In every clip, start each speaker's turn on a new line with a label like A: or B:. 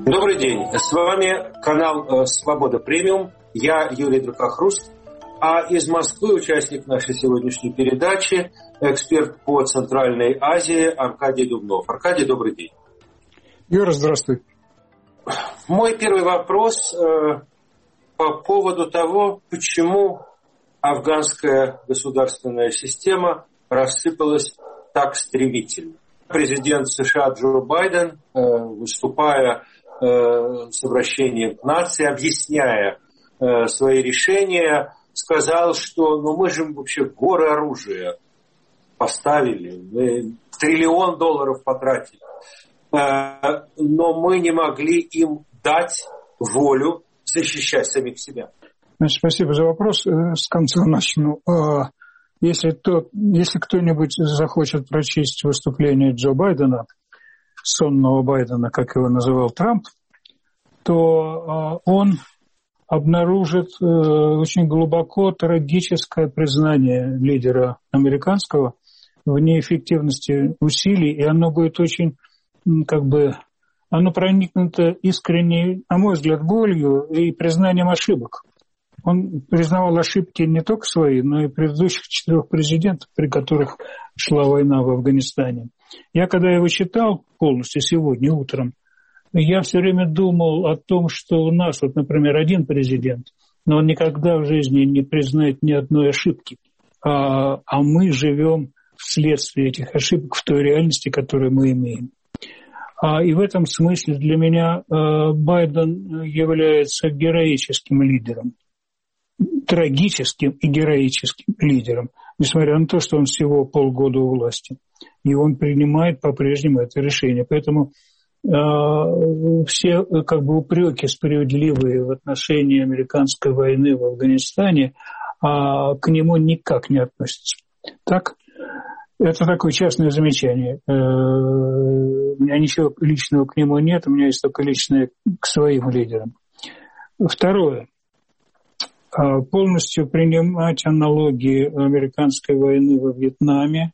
A: Добрый день. С вами канал «Свобода Премиум». Я Юрий Дракохруст. А из Москвы участник нашей сегодняшней передачи, эксперт по Центральной Азии Аркадий Дубнов. Аркадий, добрый день.
B: Юра, здравствуй.
A: Мой первый вопрос по поводу того, почему афганская государственная система рассыпалась так стремительно. Президент США Джо Байден, выступая с обращением к нации, объясняя свои решения, сказал, что мы же вообще горы оружия поставили, мы $1 триллион потратили, но мы не могли им дать волю защищать самих себя.
B: Значит, спасибо за вопрос. С конца начну. Если кто-нибудь захочет прочесть выступление Джо Байдена, сонного Байдена, как его называл Трамп, то он обнаружит очень глубоко трагическое признание лидера американского в неэффективности усилий, и оно будет очень, оно проникнуто искренней, на мой взгляд, болью и признанием ошибок. Он признавал ошибки не только свои, но и предыдущих 4 президентов, при которых шла война в Афганистане. Я, когда его читал полностью сегодня утром, я все время думал о том, что у нас, например, один президент, но он никогда в жизни не признает ни одной ошибки. А мы живем вследствие этих ошибок в той реальности, которую мы имеем. И в этом смысле для меня Байден является героическим лидером. Трагическим и героическим лидером, несмотря на то, что он всего полгода у власти. И он принимает по-прежнему это решение. Поэтому все упреки справедливые в отношении американской войны в Афганистане к нему никак не относятся. Так? Это такое частное замечание. У меня ничего личного к нему нет, у меня есть только личное к своим лидерам. Второе. Полностью принимать аналогии американской войны во Вьетнаме,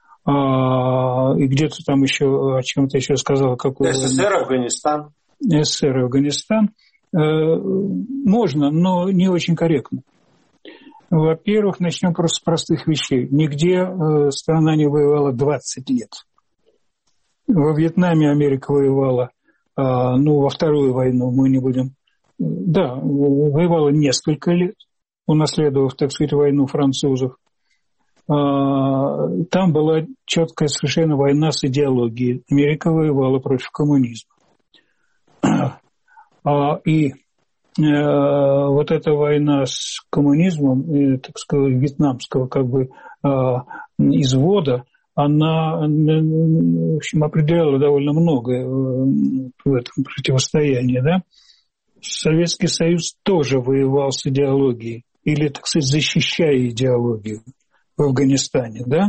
B: и где-то там еще о чем-то еще сказал.
A: СССР, Афганистан.
B: СССР, Афганистан. Можно, но не очень корректно. Во-первых, начнем просто с простых вещей. Нигде страна не воевала 20 лет. Во Вьетнаме Америка воевала, во Вторую войну мы не будем... Да, воевала несколько лет, унаследовав, так сказать, войну французов. Там была четкая совершенно война с идеологией. Америка воевала против коммунизма. И вот эта война с коммунизмом, так сказать, вьетнамского извода, она, в общем, определяла довольно многое в этом противостоянии, да? Советский Союз тоже воевал с идеологией, или, так сказать, защищая идеологию в Афганистане, да?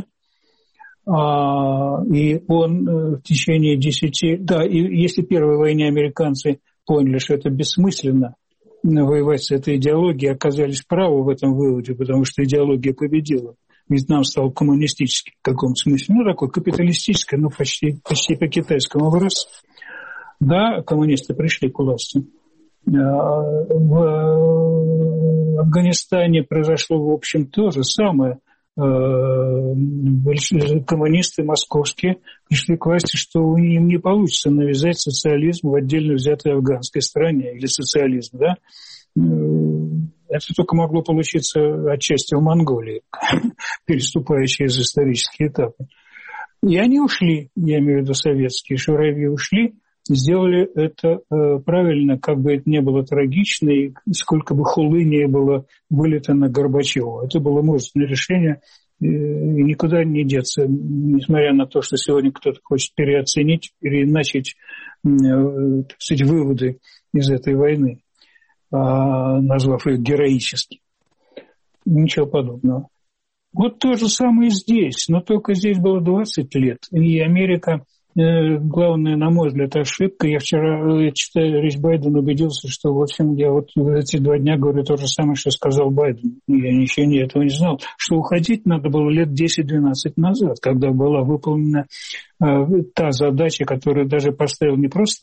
B: И он в течение 10... Да, и если в Первой войне американцы поняли, что это бессмысленно воевать с этой идеологией, оказались правы в этом выводе, потому что идеология победила. Вьетнам стал коммунистическим в каком-то смысле, такой капиталистический, почти по китайскому образцу. Да, коммунисты пришли к власти. В Афганистане произошло, в общем, то же самое. Коммунисты московские пришли к власти, что им не получится навязать социализм в отдельно взятой афганской стране, или социализм, да? Это только могло получиться отчасти в Монголии, переступая через исторические этапы. И они ушли, я имею в виду советские шуравьи ушли, сделали это правильно, как бы это ни было трагично, и сколько бы хулы не было вылито на Горбачева. Это было мужественное решение, и никуда не деться, несмотря на то, что сегодня кто-то хочет переоценить, переиначить, так сказать, выводы из этой войны, назвав ее героически. Ничего подобного. Вот то же самое здесь, но только здесь было 20 лет, и Америка... Главное, на мой взгляд, ошибка. Я вчера, читая речь Байдена, убедился, что, в общем, я вот эти 2 дня говорю то же самое, что сказал Байден. Я ничего этого не знал. Что уходить надо было лет 10-12 назад, когда была выполнена та задача, которую даже поставил не просто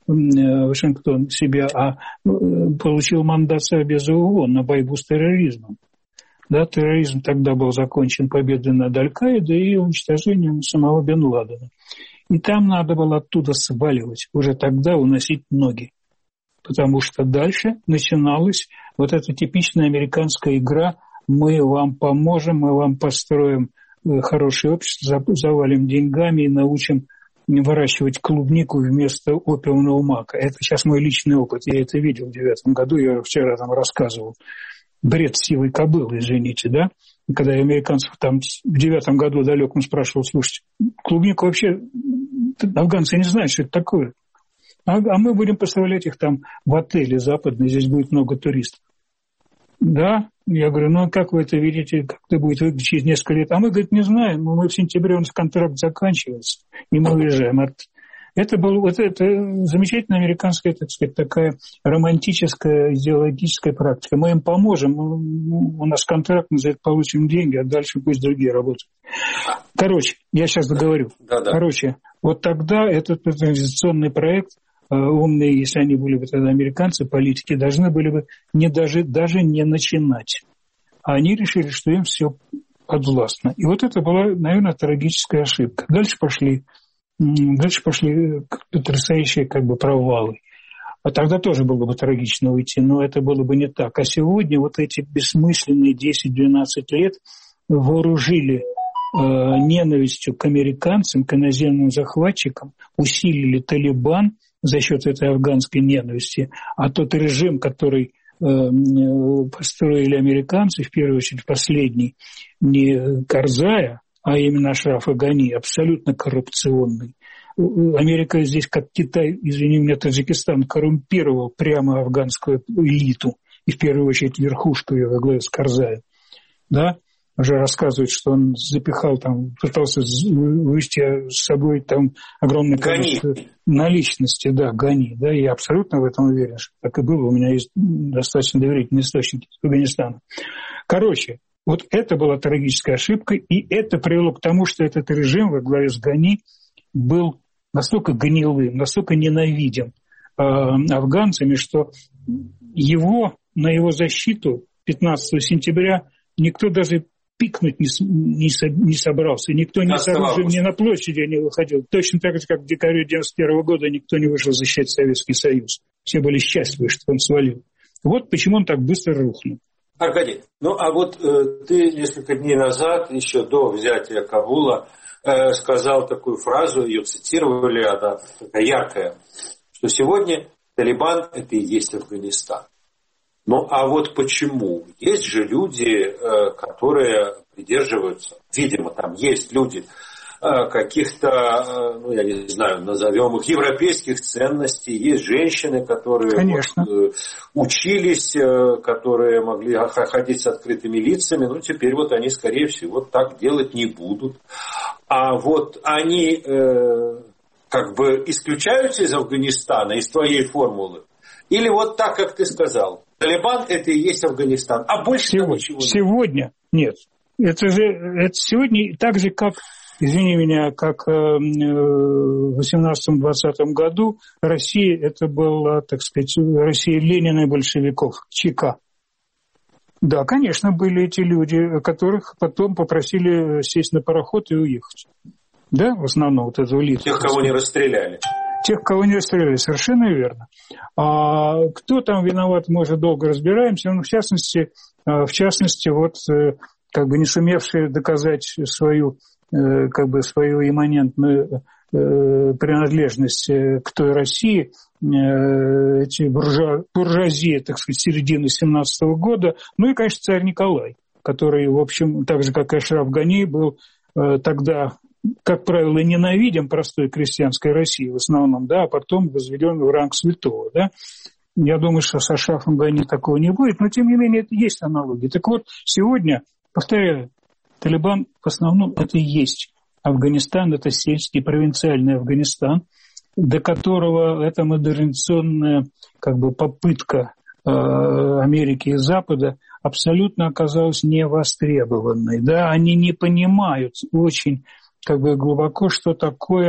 B: Вашингтон себя, а получил мандат Совбеза ООН на борьбу с терроризмом. Да, терроризм тогда был закончен победой над Аль-Каидой и уничтожением самого Бен Ладена. И там надо было оттуда сваливать, уже тогда уносить ноги. Потому что дальше начиналась вот эта типичная американская игра: мы вам поможем, мы вам построим хорошее общество, завалим деньгами и научим выращивать клубнику вместо опиумного мака. Это сейчас мой личный опыт, я это видел в 2009 году, я вчера там рассказывал. Бред сивой кобылы, извините, да? И когда я американцев там в 2009 году далеком спрашивал: слушайте, клубнику вообще афганцы не знают, что это такое. А мы будем поставлять их там в отеле западные, здесь будет много туристов. Да, я говорю, ну как вы это видите, как это будет выглядеть через несколько лет? А мы, говорит, не знаем, мы в сентябре, у нас контракт заканчивается, и мы уезжаем. Это была вот это замечательная американская, так сказать, такая романтическая идеологическая практика. Мы им поможем, у нас контракт, мы за это получим деньги, а дальше пусть другие работают. Короче, я сейчас договорю. Да. Короче, вот тогда этот организационный проект, умные, если они были бы тогда американцы, политики, должны были бы даже не начинать. А они решили, что им все подвластно. И вот это была, наверное, трагическая ошибка. Дальше пошли потрясающие провалы. А тогда тоже было бы трагично уйти, но это было бы не так. А сегодня вот эти бессмысленные 10-12 лет вооружили ненавистью к американцам, к иноземным захватчикам, усилили Талибан за счет этой афганской ненависти. А тот режим, который построили американцы, в первую очередь последний, не Карзая, а именно Ашрафа Гани, абсолютно коррупционный. Америка здесь, как Китай, извини меня, Таджикистан, коррумпировал прямо афганскую элиту, и в первую очередь верхушку ее во главе с Карзаем. Да? Уже рассказывают, что он запихал там, пытался вывести с собой там огромное количество наличности, да, Гани. Да, я абсолютно в этом уверен, что так и было. У меня есть достаточно доверительные источники из Афганистана. Короче, вот это была трагическая ошибка, и это привело к тому, что этот режим во главе с Гани был настолько гнилым, настолько ненавидим афганцами, что на его защиту 15 сентября никто даже пикнуть не собрался, никто не с оружием ни на площади не выходил. Точно так же, как в декабре 1991 года никто не вышел защищать Советский Союз. Все были счастливы, что он свалил. Вот почему он так быстро рухнул.
A: Аркадий, ну а вот ты несколько дней назад, еще до взятия Кабула, сказал такую фразу, ее цитировали, она такая яркая, что сегодня Талибан – это и есть Афганистан. Ну а вот почему? Есть же люди, которые придерживаются, видимо, там есть люди каких-то, я не знаю, назовем их, европейских ценностей. Есть женщины, которые учились, которые могли ходить с открытыми лицами. Ну, теперь вот они, скорее всего, так делать не будут. А вот они исключаются из Афганистана, из твоей формулы. Или вот так, как ты сказал, Талибан – это и есть Афганистан. А больше ничего нет.
B: Сегодня нет. Это сегодня так же, как, извини меня, как в 18-20 году Россия, это была, так сказать, Россия Ленина и большевиков, ЧК. Да, конечно, были эти люди, которых потом попросили сесть на пароход и уехать. Да, в основном вот эту элиту.
A: Тех, кого не расстреляли.
B: Тех, кого не расстреляли, совершенно верно. А кто там виноват, мы уже долго разбираемся. Ну, в частности, вот не сумевшие доказать свою имманентную принадлежность к той России, эти буржуазии, так сказать, середины 17 года, ну и, конечно, царь Николай, который, в общем, так же, как и Ашраф Гани, был тогда, как правило, ненавидим простой крестьянской России в основном, да, а потом возведен в ранг святого, да. Я думаю, что с Ашрафом Гани такого не будет, но, тем не менее, это есть аналогия. Так вот, сегодня, повторяю, Талибан в основном это и есть Афганистан, это сельский, провинциальный Афганистан, до которого эта модернизационная попытка Америки и Запада абсолютно оказалась невостребованной. Да? Они не понимают очень глубоко, что такое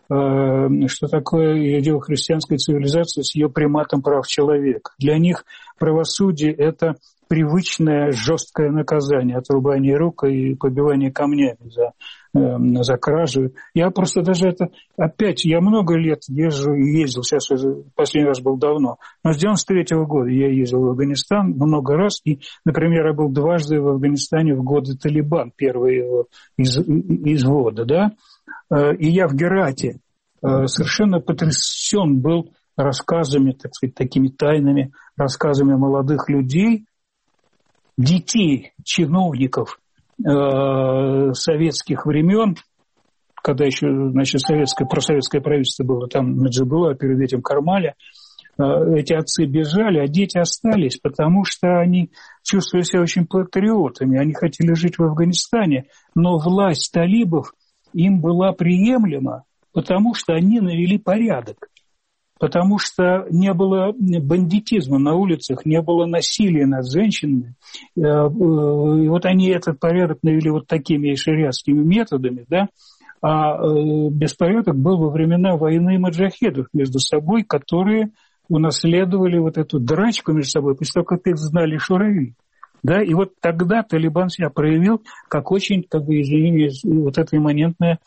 B: что такое иудео-христианская цивилизация с ее приматом прав человека. Для них правосудие – это привычное жесткое наказание, отрубание рук и побивание камнями за кражу. Я просто даже я много лет ездил, сейчас уже последний раз был давно, но с 93-го года я ездил в Афганистан много раз, и, например, я был дважды в Афганистане в годы Талибан, первый его извода, да, и я в Герате совершенно потрясен был рассказами, так сказать, такими тайными рассказами молодых людей, детей, чиновников советских времен, когда еще, значит, просоветское правительство было, там Наджибулла, а перед этим Кармаля, эти отцы бежали, а дети остались, потому что они чувствовали себя очень патриотами, они хотели жить в Афганистане, но власть талибов им была приемлема, потому что они навели порядок. Потому что не было бандитизма на улицах, не было насилия над женщинами. И вот они этот порядок навели вот такими шариатскими методами, да, а беспорядок был во времена войны маджахедов между собой, которые унаследовали вот эту драчку между собой, после того, как их знали шурави. Да, и вот тогда Талибан себя проявил как очень, извините, вот эта имманентная,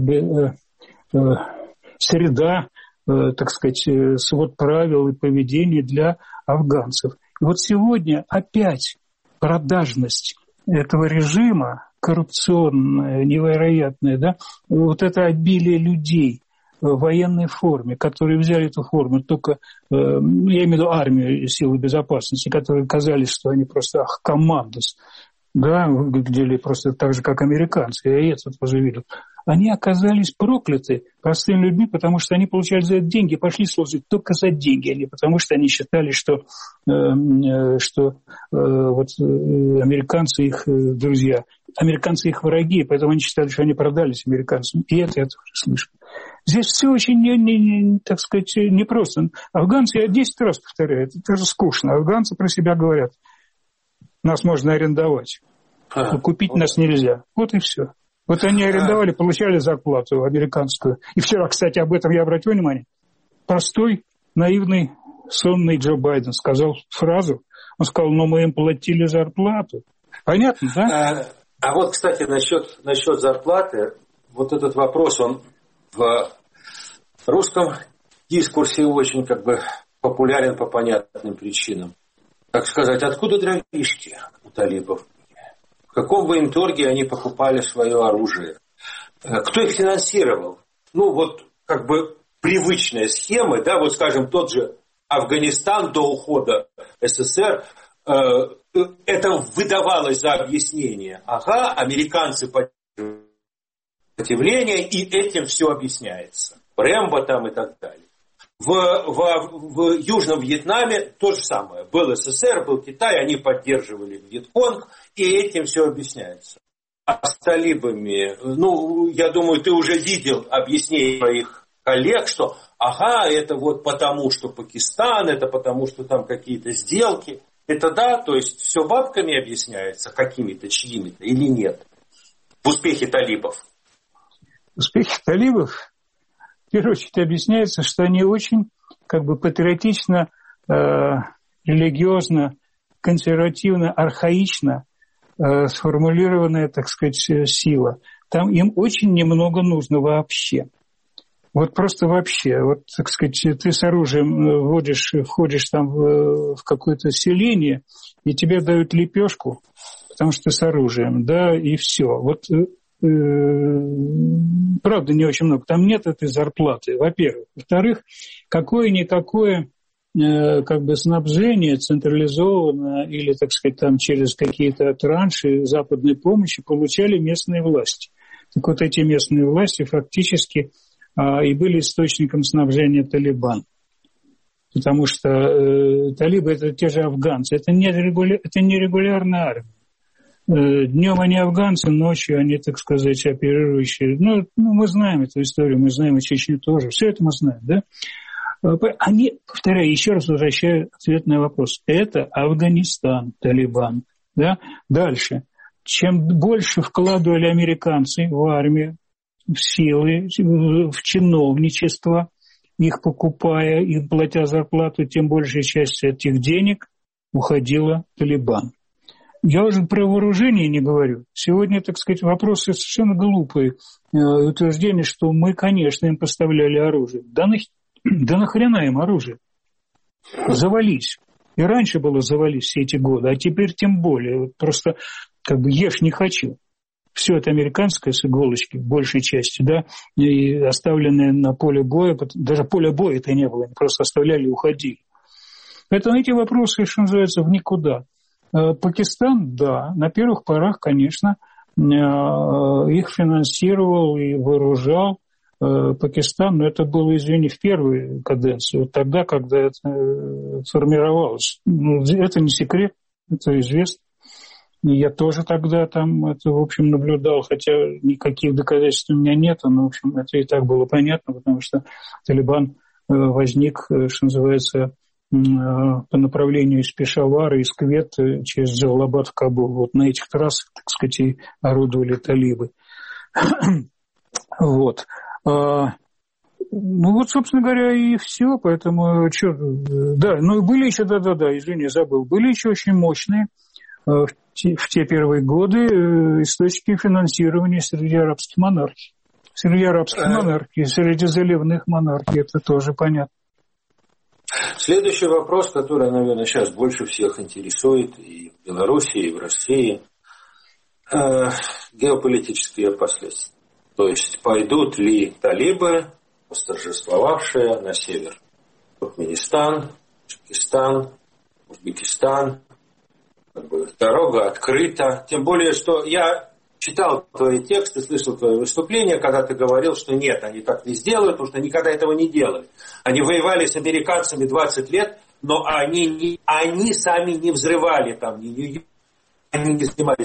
B: среда, так сказать, свод правил и поведения для афганцев. И вот сегодня опять продажность этого режима, коррупционная, невероятная, да, вот это обилие людей в военной форме, которые взяли эту форму только, я имею в виду армию, силы безопасности, которые казались, что они просто командос, да, выглядели просто так же, как американцы, я это тоже видел. Они оказались прокляты простыми людьми, потому что они получали за это деньги, пошли служить только за деньги, а не потому что они считали, что американцы их друзья, американцы их враги, поэтому они считали, что они продались американцам. И это я тоже слышу. Здесь все очень, так сказать, непросто. Афганцы, я 10 раз повторяю, это тоже скучно. Афганцы про себя говорят, нас можно арендовать, но купить нас нельзя. Вот и все. Вот они арендовали, получали зарплату американскую. И вчера, кстати, об этом я обратил внимание. Простой, наивный, сонный Джо Байден сказал фразу. Он сказал, но мы им платили зарплату. Понятно, да?
A: А вот, кстати, насчет зарплаты, вот этот вопрос, он в русском дискурсе очень популярен по понятным причинам. Так сказать, откуда дровишки у талибов? В каком военторге они покупали свое оружие? Кто их финансировал? Привычная схема, да, вот, скажем, тот же Афганистан до ухода СССР, это выдавалось за объяснение. Ага, американцы поддерживают сопротивление, и этим все объясняется. Рэмбо там и так далее. В Южном Вьетнаме то же самое. Был СССР, был Китай, они поддерживали Вьетконг, и этим все объясняется. А с талибами, я думаю, ты уже видел объяснение своих коллег, что это вот потому, что Пакистан, это потому, что там какие-то сделки. Это да, то есть все бабками объясняется, какими-то, чьими-то, или нет? В успехе талибов.
B: Успехи талибов, в первую очередь, объясняется, что они очень патриотично, религиозно, консервативно, архаично сформулированная, так сказать, сила. Там им очень немного нужно вообще. Вот просто вообще. Вот, так сказать, ты с оружием входишь там в какое-то селение, и тебе дают лепешку, потому что ты с оружием, да, и все. Вот правда, не очень много. Там нет этой зарплаты, во-первых. Во-вторых, какое-никакое снабжение централизованно или, так сказать, там через какие-то транши западной помощи получали местные власти. Так вот, эти местные власти фактически и были источником снабжения Талибан. Потому что талибы – это те же афганцы. Это не регулярная армия. Днем они афганцы, ночью они, так сказать, оперирующие. Мы знаем эту историю, мы знаем и Чечню тоже. Все это мы знаем, да? Они, повторяю, еще раз возвращаю ответ на вопрос. Это Афганистан, Талибан. Да? Дальше. Чем больше вкладывали американцы в армию, в силы, в чиновничество, их покупая, и платя зарплату, тем большая часть этих денег уходила в Талибан. Я уже про вооружение не говорю. Сегодня, так сказать, вопросы совершенно глупые. Утверждение, что мы, конечно, им поставляли оружие. Да нахрена им оружие? Завались. И раньше было завались все эти годы, а теперь тем более. Просто как бы ешь не хочу. Все это американское с иголочки, в большей части, да, и оставленное на поле боя, даже поля боя-то не было, они просто оставляли и уходили. Поэтому эти вопросы, что называется, в никуда. Пакистан, да, на первых порах, конечно, их финансировал и вооружал Пакистан, но это было, извини, в первую каденцию, тогда, когда это формировалось. Это не секрет, это известно. И я тоже тогда там это, в общем, наблюдал, хотя никаких доказательств у меня нет, но, в общем, это и так было понятно, потому что Талибан возник, что называется, по направлению из Пешавара, из Квет через Джалалабад в Кабул. Вот на этих трассах, так сказать, и орудовали талибы. Вот. Ну вот, собственно говоря, и все. Поэтому, да, ну были еще, да, извини, забыл, были еще очень мощные в те первые годы источники финансирования среди арабских монархий. Среди арабских монархий, среди заливных монархий, это тоже понятно.
A: Следующий вопрос, который, наверное, сейчас больше всех интересует и в Беларуси, и в России. Геополитические последствия. То есть пойдут ли талибы, восторжествовавшие на север? Туркменистан, Таджикистан, Узбекистан. Дорога открыта. Тем более, что я читал твои тексты, слышал твои выступления, когда ты говорил, что нет, они так не сделают, потому что никогда этого не делали. Они воевали с американцами 20 лет, но они сами не взрывали там, они не снимались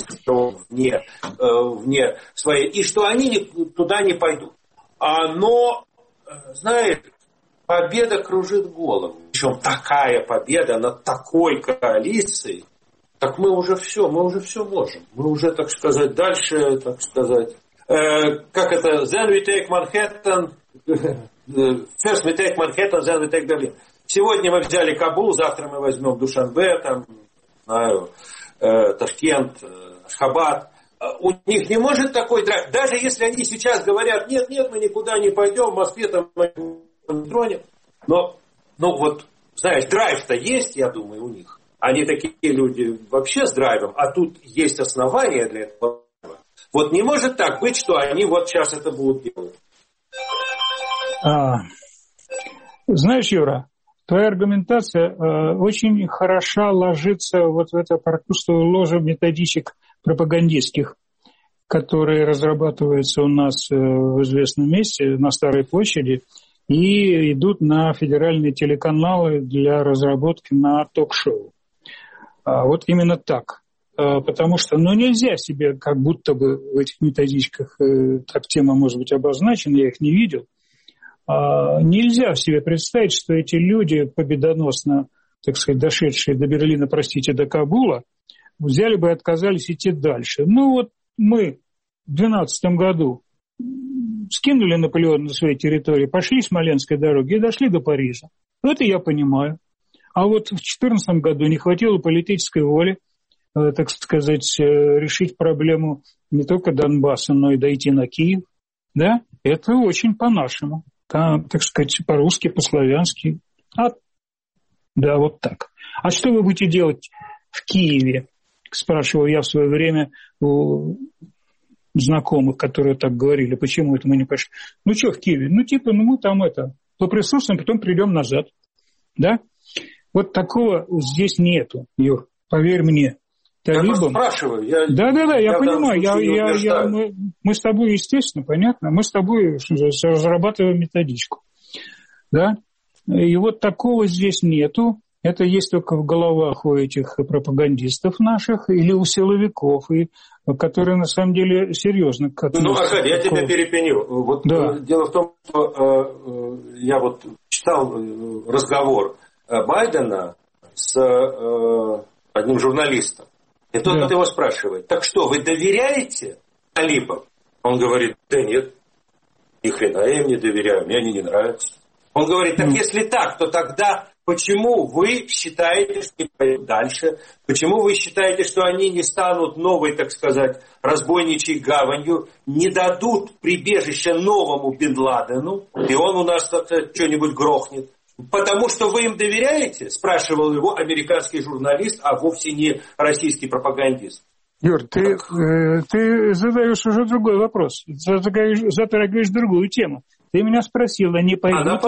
A: вне своей, и что они туда не пойдут. Но, знаешь, победа кружит голову. Причем такая победа над такой коалицией, так мы уже все можем. Мы уже, так сказать, дальше, так сказать, как это, then we take Manhattan, first we take Manhattan, then we take Berlin. Сегодня мы взяли Кабул, завтра мы возьмем Душанбе, там, знаю, Ташкент, Ашхабад. У них не может такой драйв. Даже если они сейчас говорят, нет, мы никуда не пойдем, в Москве там мы не тронем. Но, вот, знаешь, драйв-то есть, я думаю, у них. Они такие люди вообще с драйвом, а тут есть основания для этого. Вот не может так быть, что они вот сейчас это будут делать.
B: Знаешь, Юра, твоя аргументация очень хорошо ложится вот в это прокустовое ложе методичек пропагандистских, которые разрабатываются у нас в известном месте на Старой площади и идут на федеральные телеканалы для разработки на ток-шоу. Вот именно так. Потому что, нельзя себе, как будто бы в этих методичках, так тема может быть обозначена, я их не видел, нельзя себе представить, что эти люди, победоносно, так сказать, дошедшие до Берлина, до Кабула, взяли бы и отказались идти дальше. Вот мы в 12 году скинули Наполеона на своей территории, пошли Смоленской дороги и дошли до Парижа. Это я понимаю. А вот в 2014 году не хватило политической воли, так сказать, решить проблему не только Донбасса, но и дойти на Киев. Да, это очень по-нашему. Там, так сказать, по-русски, по-славянски. Да, вот так. А что вы будете делать в Киеве? Спрашивал я в свое время у знакомых, которые так говорили. Почему это мы не пошли? Что в Киеве? Мы там поприсутствуем, потом придем назад. Да? Вот такого здесь нету, Юр, поверь мне. Талибам...
A: Я спрашиваю.
B: Да, я понимаю. Мы с тобой, естественно, понятно, мы с тобой разрабатываем методичку. Да? И вот такого здесь нету. Это есть только в головах у этих пропагандистов наших или у силовиков, которые на самом деле серьезно относятся.
A: Аркадий, я тебя перепеню. Да. Дело в том, что я читал разговор Байдена с одним журналистом. И тот его спрашивает, так что, вы доверяете талибам? Он говорит, да нет. ни хрена я им не доверяю, мне они не нравятся. Он говорит, так если так, то тогда почему вы считаете, что не пойдут дальше? Почему вы считаете, что они не станут новой, так сказать, разбойничьей гаванью, не дадут прибежище новому Бен Ладену, и он у нас что-нибудь грохнет? Потому что вы им доверяете? Спрашивал его американский журналист, а вовсе не российский пропагандист.
B: Юр, ты задаешь уже другой вопрос. Затрагиваешь другую тему. Ты меня спросила, не пойдут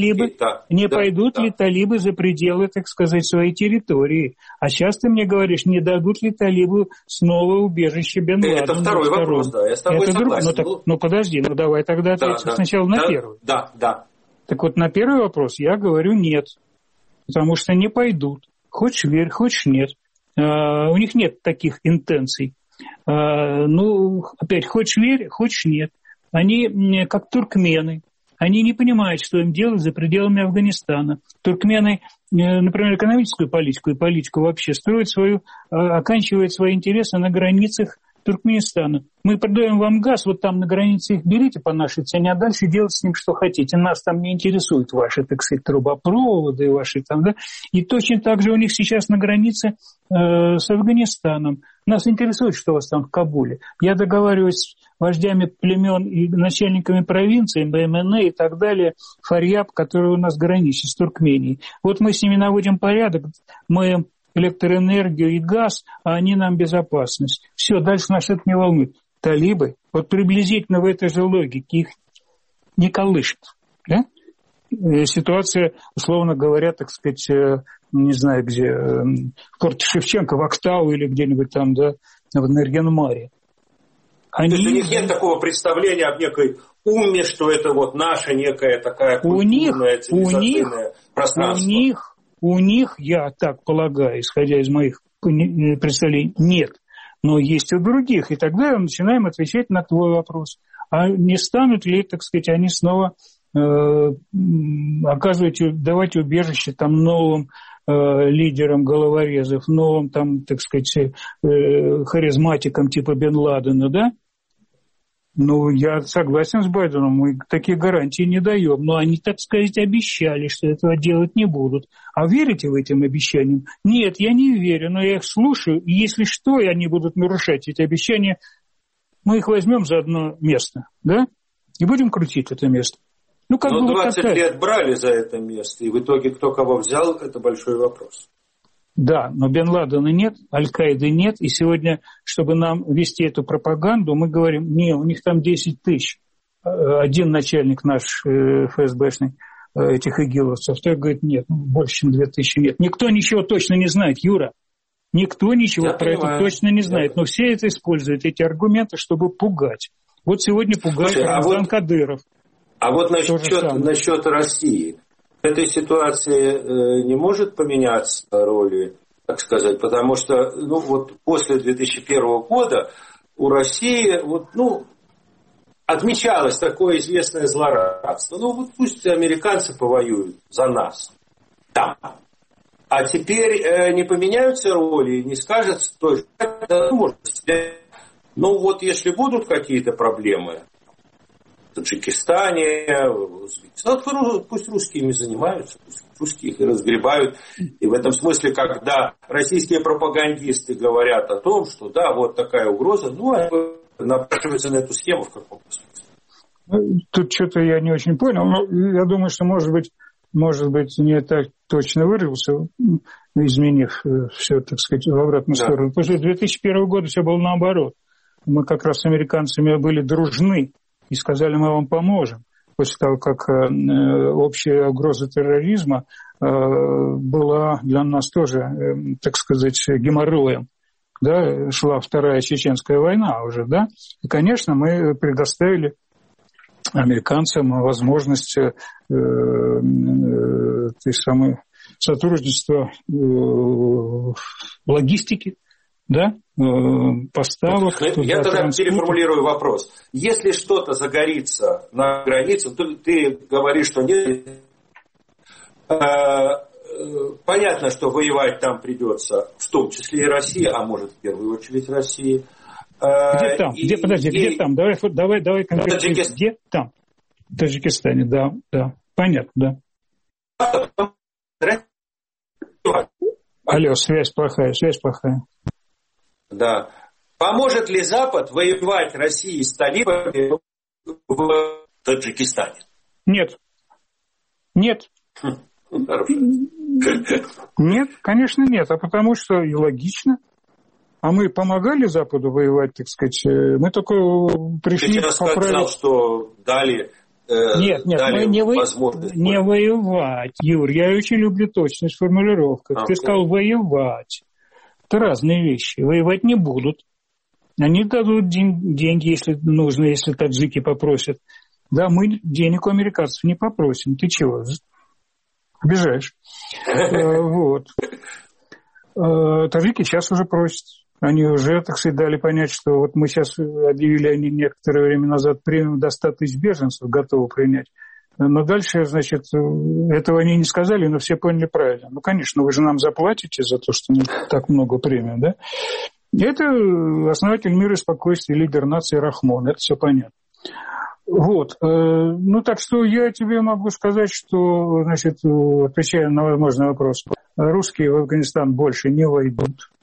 B: ли талибы за пределы, так сказать, своей территории. А сейчас ты мне говоришь, не дадут ли талибы снова убежище Бен Ладена.
A: Это второй вопрос, да, я с тобой согласен.
B: Подожди, давай тогда ответим сначала на первый.
A: Да.
B: Так вот, на первый вопрос я говорю нет. Потому что не пойдут. Хочешь верь, хочешь нет. У них нет таких интенций. Опять, хочешь верь, хочешь нет. Они как туркмены. Они не понимают, что им делать за пределами Афганистана. Туркмены, например, экономическую политику и политику вообще оканчивают свои интересы на границах Туркменистана. Мы продаем вам газ, вот там на границе их берите по нашей цене, а дальше делайте с ним что хотите. Нас там не интересуют ваши, так сказать, трубопроводы, ваши там, да. И точно так же у них сейчас на границе с Афганистаном. Нас интересует, что у вас там в Кабуле. Я договариваюсь с вождями племен и начальниками провинций, МНА и так далее, Фарьяб, который у нас граничит с Туркменией. Вот мы с ними наводим порядок, мы электроэнергию и газ, а они нам безопасность. Все, дальше нас это не волнует. Талибы, вот приблизительно в этой же логике, их не колышет. Да? Ситуация, условно говоря, так сказать, не знаю где, в порте Шевченко, в Актау или где-нибудь там, да, в Нарьян-Маре.
A: То есть у них нет такого представления об некой умме, что это вот наша некая такая культурная, цивилизационное пространство.
B: У них, я так полагаю, исходя из моих представлений, нет. Но есть и у других. И тогда начинаем отвечать на твой вопрос. А не станут ли, так сказать, они снова давать убежище там новым лидерам головорезов, новым там, так сказать, харизматикам типа Бен Ладена, да? Я согласен с Байденом, мы такие гарантии не даем. Но они, так сказать, обещали, что этого делать не будут. А верите вы этим обещаниям? Нет, я не верю, но я их слушаю. И если что, и они будут нарушать эти обещания, мы их возьмем за одно место, да? И будем крутить это место.
A: 20 лет брали за это место, и в итоге кто кого взял, это большой вопрос.
B: Да, но Бен Ладена нет, Аль-Каиды нет, и сегодня, чтобы нам вести эту пропаганду, мы говорим, не, у них там 10 тысяч. Один начальник наш ФСБшный, этих игиловцев, второй говорит, нет, больше, чем 2000 нет. Никто ничего точно не знает, Юра. Никто ничего это точно не знает, но все это используют, эти аргументы, чтобы пугать. Вот сегодня пугает Рамзан Кадыров.
A: А вот насчет России. В этой ситуации не может поменяться роли, так сказать, потому что после 2001 года у России отмечалось такое известное злорадство. Пусть американцы повоюют за нас там. А теперь не поменяются роли, не скажет, что если будут какие-то проблемы в Таджикистане, в Узбекистане, пусть русские ими занимаются, пусть русские их разгребают. И в этом смысле, когда российские пропагандисты говорят о том, что да, вот такая угроза, напрашиваются на эту схему в каком-то смысле.
B: Тут что-то я не очень понял, но я думаю, что, может быть, не так точно выразился, изменив все, так сказать, в обратную сторону. Потому что 2001 года все было наоборот. Мы как раз с американцами были дружны и сказали, мы вам поможем. После того, как общая угроза терроризма была для нас тоже, так сказать, геморроем. Да, шла Вторая Чеченская война уже, да. И, конечно, мы предоставили американцам возможность сотрудничества в логистике, да, поставок.
A: Я тогда переформулирую вопрос. Если что-то загорится на границе, то ты говоришь, что нет. Понятно, что воевать там придется, в том числе и России, а может в первую очередь России.
B: Где там? Где там? Давай конкретно. Где там? В Таджикистане, да. Понятно, да. Алло, связь плохая.
A: Да. Поможет ли Запад воевать России с талибами в Таджикистане?
B: Нет. Нет, конечно, нет. А потому что и логично. А мы помогали Западу воевать, так сказать. Мы только пришли
A: поправить. Ты сказал, что дали
B: мы не воевать. Юр, я очень люблю точность в формулировках. Ты сказал воевать. Это разные вещи. Воевать не будут. Они дадут деньги, если нужно, если таджики попросят. Да, мы денег у американцев не попросим. Ты чего? Обижаешь. Вот. Таджики сейчас уже просят. Они уже, так сказать, дали понять, что вот мы сейчас объявили, они некоторое время назад премиум до 100 тысяч беженцев готовы принять. Но дальше, значит, этого они не сказали, но все поняли правильно. Ну, конечно, вы же нам заплатите за то, что так много премиум, да? И это основатель мира и спокойствия, лидер нации Рахмон. Это все понятно. Вот. Ну, так что я тебе могу сказать, что, значит, отвечая на возможный вопрос, русские в Афганистан больше не войдут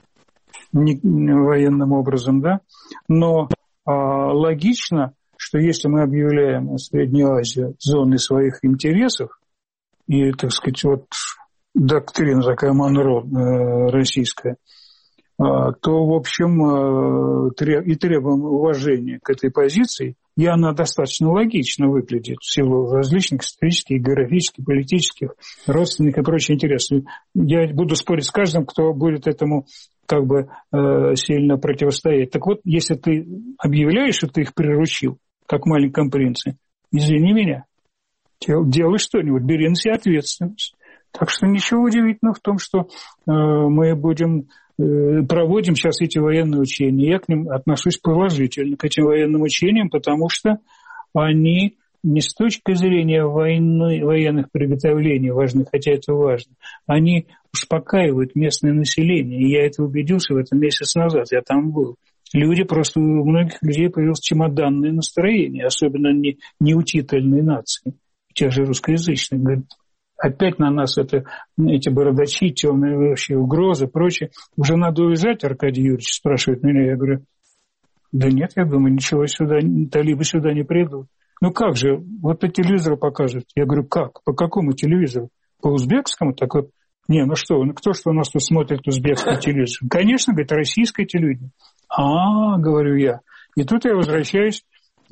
B: военным образом, да, но логично, что если мы объявляем Среднюю Азию зоной своих интересов, и, так сказать, вот доктрина такая Монро российская, то, в общем, и требуем уважения к этой позиции, и она достаточно логично выглядит в силу различных исторических, географических, политических, родственных и прочих интересов. Я буду спорить с каждым, кто будет этому как бы сильно противостоять. Так вот, если ты объявляешь, что ты их приручил, как в «Маленьком принце», извини меня, делай что-нибудь, бери на себя ответственность. Так что ничего удивительного в том, что мы проводим сейчас эти военные учения. Я к ним отношусь положительно, к этим военным учениям, потому что они не с точки зрения военных приготовлений важны, хотя это важно, они успокаивают местное население. И я это убедился в этом месяц назад, я там был. Люди просто, у многих людей появилось чемоданное настроение, особенно неутительные нации, тех же русскоязычных. Говорят, опять на нас эти бородачи, темные вообще угрозы, прочее. Уже надо уезжать, Аркадий Юрьевич спрашивает меня. Я говорю, да нет, я думаю, ничего сюда, талибы сюда не придут. Ну как же, вот по телевизору покажут. Я говорю, как? По какому телевизору? По узбекскому? Так вот, кто что у нас тут смотрит узбекский телевизор? Конечно, говорит, российское телевидение. Говорю я. И тут я возвращаюсь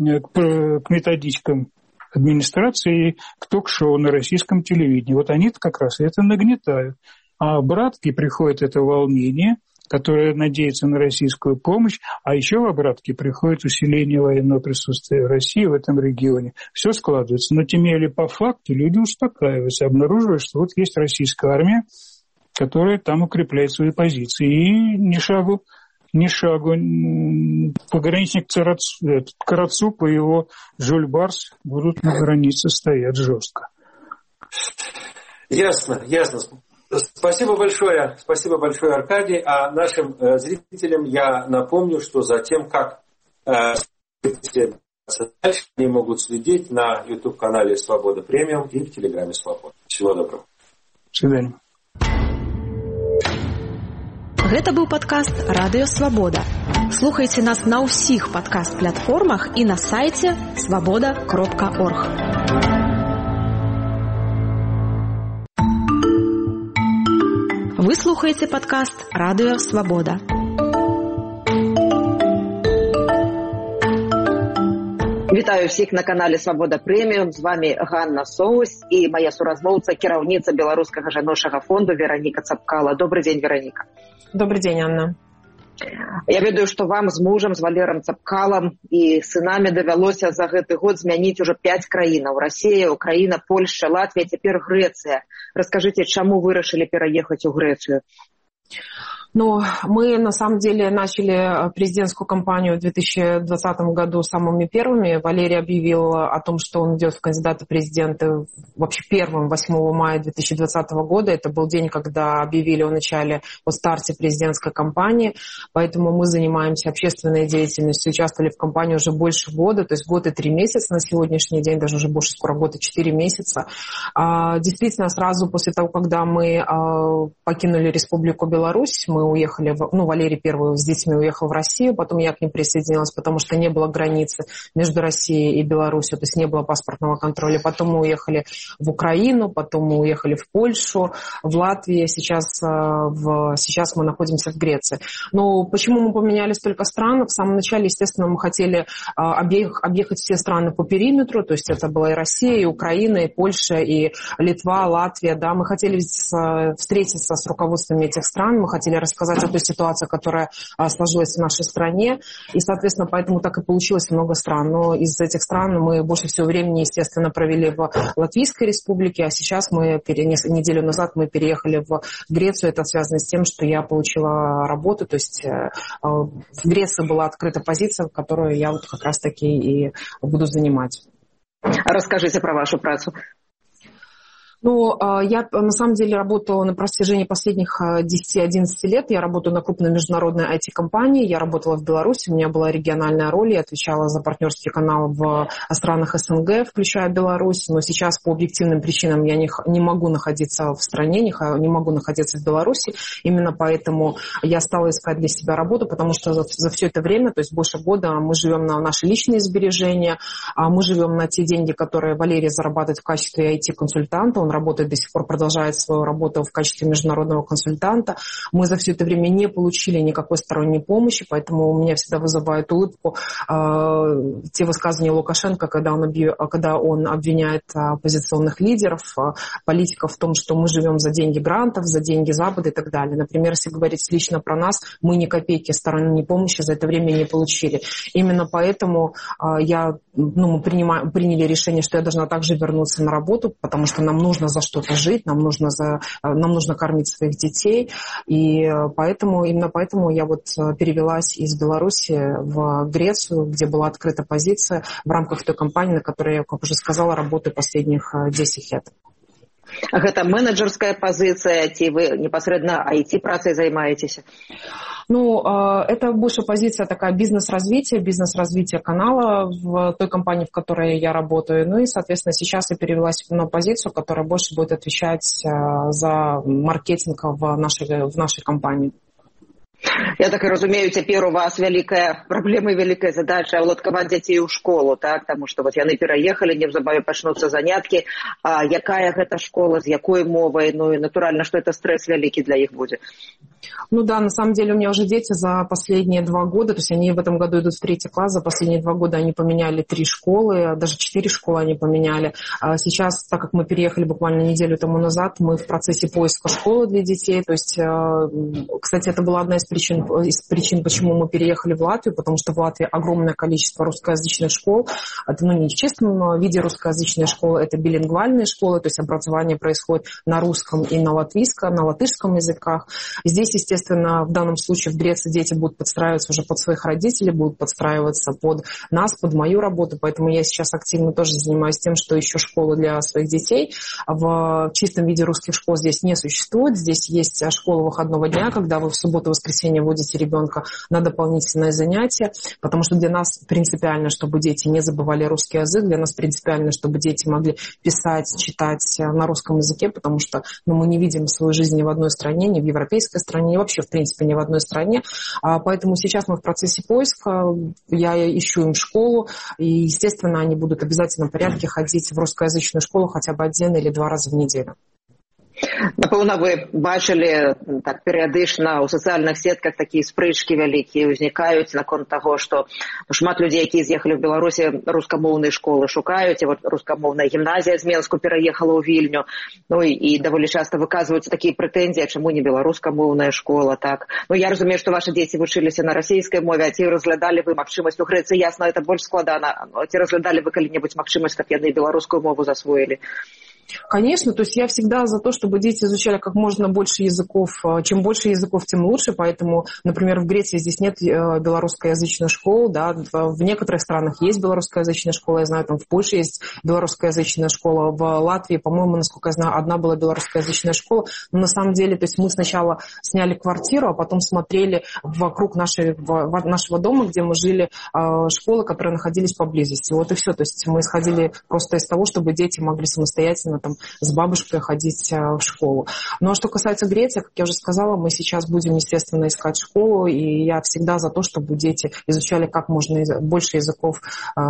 B: к методичкам администрации, к ток-шоу на российском телевидении. Вот они-то как раз это нагнетают. А обратки приходит это волнение, которое надеется на российскую помощь, а еще в обратке приходит усиление военного присутствия в России в этом регионе. Все складывается. Но тем не менее, по факту люди успокаиваются, обнаруживая, что вот есть российская армия, которая там укрепляет свои позиции. И ни шагу пограничник Карацуп и его Жюль Барс будут на границе стоять жестко.
A: Ясно. Спасибо большое, Аркадий. А нашим зрителям я напомню, что за тем, как дальше, они могут следить на YouTube-канале «Свобода Премиум» и в Телеграме «Свобода». Всего доброго.
B: До свидания.
C: Гэта быў падкаст «Радыё Свабода». Слухайце нас на ўсіх падкаст-платформах і на сайце свабода.орг. Вы слухаеце падкаст «Радыё Свабода».
D: Вітаю всіх на канале «Свобода Премиум». З вами Ганна Соус і моя суразмоўца, кіраўніца Беларускага жаночага фонду Вероніка Цапкала. Добрый день, Вероніка.
E: Добрый день, Анна.
D: Я ведаю, што вам з мужам, з Валером Цапкалам і сынамі давялося за гэты год змяніць уже 5 краінаў. Расія, Украіна, Польша, Латвія, цяпер Грэцыя. Раскажыце, чаму вырашылі пераехаць у Грэцыю?
E: Но мы, на самом деле, начали президентскую кампанию в 2020 году самыми первыми. Валерий объявил о том, что он идет в кандидаты в президенты вообще первым 8 мая 2020 года. Это был день, когда объявили о старте президентской кампании. Поэтому мы занимаемся общественной деятельностью, участвовали в кампании уже больше года, то есть год и 3 месяца на сегодняшний день, даже уже больше скоро год и 4 месяца. Действительно, сразу после того, когда мы покинули Республику Беларусь, мы уехали, Валерий первый с детьми уехал в Россию, потом я к ним присоединилась, потому что не было границы между Россией и Беларусью, то есть не было паспортного контроля. Потом мы уехали в Украину, потом мы уехали в Польшу, в Латвию, сейчас мы находимся в Греции. Но почему мы поменяли столько стран? В самом начале, естественно, мы хотели объехать все страны по периметру, то есть это была и Россия, и Украина, и Польша, и Литва, Латвия, да. Мы хотели встретиться с руководствами этих стран, мы хотели рассказать о той ситуации, которая сложилась в нашей стране, и, соответственно, поэтому так и получилось много стран. Но из этих стран мы больше всего времени, естественно, провели в Латвийской республике, а сейчас неделю назад мы переехали в Грецию. Это связано с тем, что я получила работу, то есть в Греции была открыта позиция, которую я вот как раз-таки и буду занимать.
D: Расскажите про вашу працу.
E: Я на самом деле работала на протяжении последних 10-11 лет. Я работаю на крупной международной IT-компании. Я работала в Беларуси, у меня была региональная роль. Я отвечала за партнерские каналы в странах СНГ, включая Беларусь. Но сейчас по объективным причинам я не могу находиться в стране, не могу находиться в Беларуси. Именно поэтому я стала искать для себя работу, потому что за все это время, то есть больше года, мы живем на наши личные сбережения, мы живем на те деньги, которые Валерий зарабатывает в качестве IT-консультанта. Он работает до сих пор, продолжает свою работу в качестве международного консультанта. Мы за все это время не получили никакой сторонней помощи, поэтому у меня всегда вызывает улыбку те высказывания Лукашенко, когда он обвиняет оппозиционных лидеров, политиков в том, что мы живем за деньги грантов, за деньги Запада и так далее. Например, если говорить лично про нас, мы ни копейки сторонней помощи за это время не получили. Именно поэтому мы приняли решение, что я должна также вернуться на работу, потому что нам нужно за что-то жить, нам нужно кормить своих детей, и именно поэтому я перевелась из Беларуси в Грецию, где была открыта позиция в рамках той компании, на которой я, как уже сказала, работаю последних 10 лет.
D: Гэта менеджерская позиция, ці вы непосредственно IT-працей займаетесь?
E: Это больше позиция такая бизнес-развития канала в той компании, в которой я работаю. И, соответственно, сейчас я перевелась на позицию, которая больше будет отвечать за маркетинг в нашей компании.
D: Я так і розумію, цяпер у вас вялікая праблема і вялікая задача ўладкаваць дзяцей у школу, так? Таму што яны пераехалі, неўзабаве пачнуцца заняткі. Якая гэта школа, з якой мовай? І натуральна, што это стресс вялікі для іх будзе.
E: Да, на самом деле у меня уже дети за последние 2 года, то есть они в этом году идут в 3 класс, за последние 2 года они поменяли 3 школы, даже 4 школы они поменяли. Сейчас, так как мы переехали буквально неделю тому назад, мы в процессе поиска школы для детей, то есть, кстати, это была одна из причин, почему мы переехали в Латвию, потому что в Латвии огромное количество русскоязычных школ. Это, не в чистом виде русскоязычные школы, это билингвальные школы, то есть образование происходит на русском и на латышском языках. Здесь, естественно, в данном случае в Греции дети будут подстраиваться уже под своих родителей, будут подстраиваться под нас, под мою работу, поэтому я сейчас активно тоже занимаюсь тем, что ищу школу для своих детей. В чистом виде русских школ здесь не существует, здесь есть школа выходного дня, когда вы в субботу-воскресенье водите ребенка на дополнительное занятие, потому что для нас принципиально, чтобы дети не забывали русский язык, для нас принципиально, чтобы дети могли писать, читать на русском языке, потому что мы не видим свою жизнь ни в одной стране, ни в европейской стране, и вообще, в принципе, ни в одной стране. Поэтому сейчас мы в процессе поиска, я ищу им школу, и, естественно, они будут в обязательном порядке ходить в русскоязычную школу хотя бы 1 или 2 раза в неделю.
D: Напэўна, вы бачылі так перыядычна ў сацыяльных сетках такія спрэчкі вялікія ўзнікаюць наконт таго, што шмат людзей, якія з'ехалі ў Беларусі, рускамоўныя школы шукаюць, і рускамоўная гімназія з Менску пераехала ў Вільню, і даволі часта выказваюцца такія прэтэнзіі, чаму не беларускамоўная школа, так? Я разумею, што вашы дзеці вучыліся на расійскай мове, а ці разглядалі вы магчымасць у Грэцыі, ясна, это больш складана, ці разглядалі вы калі-небудзь магчымасць, каб яны беларускую мову засвоілі?
E: Конечно, то есть я всегда за то, чтобы дети изучали как можно больше языков. Чем больше языков, тем лучше. Поэтому, например, в Греции здесь нет белорусскоязычной школы. Да? В некоторых странах есть белорусскоязычная школа. Я знаю, там в Польше есть белорусскоязычная школа. В Латвии, по-моему, насколько я знаю, одна была белорусскоязычная школа. Но на самом деле, то есть мы сначала сняли квартиру, а потом смотрели вокруг нашего дома, где мы жили, школы, которые находились поблизости. Вот и все. То есть мы исходили просто из того, чтобы дети могли самостоятельно там, с бабушкой ходить в школу. Ну а что касается Греции, как я уже сказала, мы сейчас будем, естественно, искать школу, и я всегда за то, чтобы дети изучали как можно больше языков.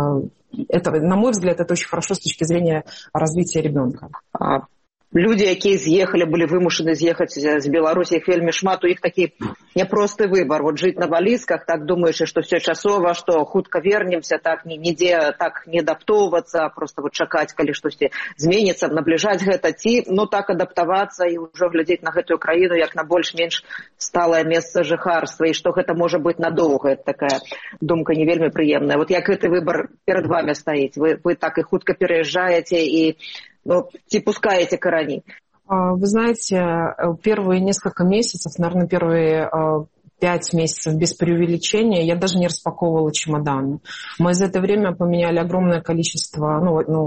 E: Это, на мой взгляд, это очень хорошо с точки зрения развития ребенка.
D: Люди, якія з'ехалі, былі вымушаны з'ехаць з Беларусі, іх вельмі шмат, у іх такі няпросты выбар. Вот жыць на валізках, так думаеш, што все часова, што хутка вернемся, так нідзе так не адаптоўвацца, просто вот чакаць, калі штосьці зменіцца, набліжаць гэта, ці, ну так адаптавацца і ўжо глядзець на гэтую краіну як на больш-менш сталае месца жыхарства, і што гэта можа быць надоўга. Такая думка не вельмі прыемная. Вот як гэты выбар перад вами стаіць? Вы так і хутка пераязджаеце і ці пускаете корни?
E: Вы знаете, первые несколько месяцев, наверное, первые 5 месяцев без преувеличения, я даже не распаковывала чемоданы. Мы за это время поменяли огромное количество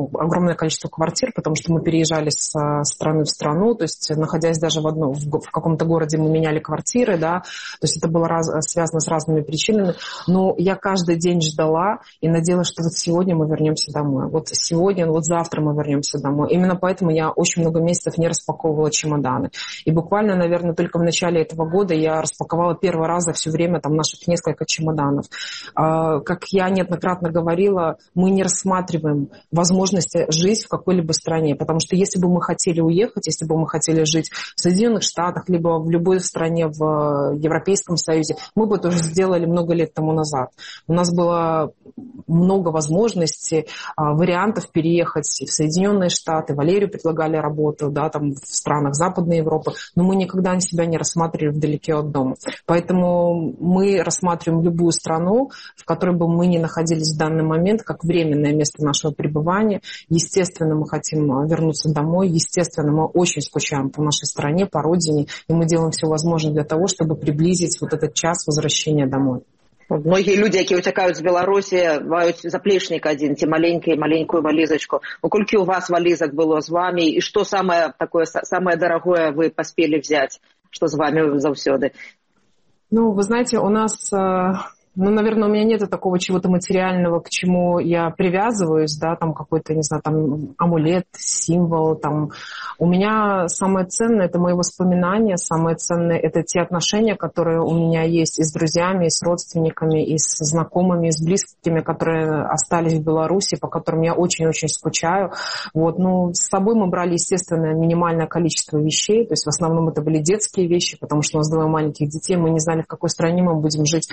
E: квартир, потому что мы переезжали с страны в страну, то есть находясь даже в каком-то городе мы меняли квартиры, да, то есть это было связано с разными причинами, но я каждый день ждала и надеялась, что вот сегодня мы вернемся домой, вот сегодня, вот завтра мы вернемся домой. Именно поэтому я очень много месяцев не распаковывала чемоданы. И буквально, наверное, только в начале этого года я распаковала первый раз за все время там наших несколько чемоданов. Как я неоднократно говорила, мы не рассматриваем возможности жить в какой-либо стране, потому что если бы мы хотели уехать, если бы мы хотели жить в Соединенных Штатах, либо в любой стране в Европейском Союзе, мы бы это уже сделали много лет тому назад. У нас было много возможностей, вариантов переехать в Соединенные Штаты. Валерию предлагали работу, да, там в странах Западной Европы, но мы никогда себя не рассматривали вдалеке от дома. Поэтому мы рассматриваем любую страну, в которой бы мы ни находились в данный момент, как временное место нашего пребывания. Естественно, мы хотим вернуться домой. Естественно, мы очень скучаем по нашей стране, по родине, и мы делаем все возможное для того, чтобы приблизить вот этот час возвращения домой.
D: Многие люди, якія уцякаюць з Беларусі, маюць заплечнік один, ці маленькую валізачку. Колькі у вас валізак было з вами, и что самое дорогое вы поспели взять, что с вами заўсёды?
E: Ну, вы знаете, у нас, наверное, у меня нет такого чего-то материального, к чему я привязываюсь, да, там какой-то, не знаю, там амулет, символ, там. У меня самое ценное – это мои воспоминания, самое ценное – это те отношения, которые у меня есть и с друзьями, и с родственниками, и с знакомыми, и с близкими, которые остались в Беларуси, по которым я очень-очень скучаю. Вот, ну, с собой мы брали, естественно, минимальное количество вещей, то есть в основном это были детские вещи, потому что у нас 2 маленьких детей, мы не знали, в какой стране мы будем жить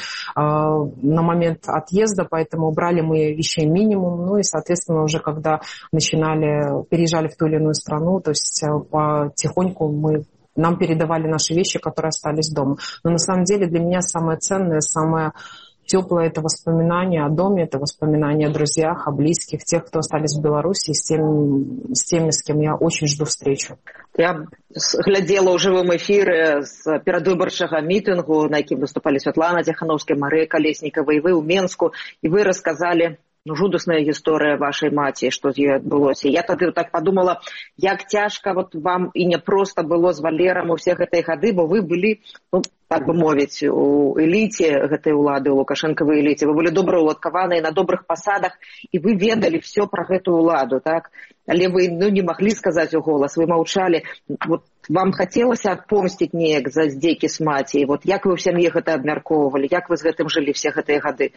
E: на момент отъезда, поэтому брали мы вещей минимум, ну и, соответственно, уже когда переезжали в ту или иную страну, то есть потихоньку нам передавали наши вещи, которые остались дома. Но на самом деле для меня самое ценное, самое теплое – это воспоминания о доме, это воспоминания о друзьях, о близких, тех, кто остались в Беларуси, с теми, с кем я очень жду встречу.
D: Я глядела ў жывым эфіры з перадвыбарчага мітынгу, на якім выступалі Святлана Ціхановская, Марыя Калеснікава, і вы ў Менску, і вы расказалі жудасная гісторыя вашай маці, што з ёй адбылося. Я тады так падумала, як цяжка вот вам і няпроста было з Валерам усе гэтыя гады, бо вы былі, ну, так бы мовіць, у эліце гэтай улады, у лукашэнкавай эліце. Вы былі добра уладкаваныя на добрых пасадах, і вы ведалі все пра гэтую уладу, так? Але вы не маглі сказаць у голас, вы маўчалі. Вот вам хацелася адпомсціць неяк за здзекі з маці? Вот як вы ў сям'і гэта абмяркоўвалі? Як вы з гэтым жылі все гэтыя гады?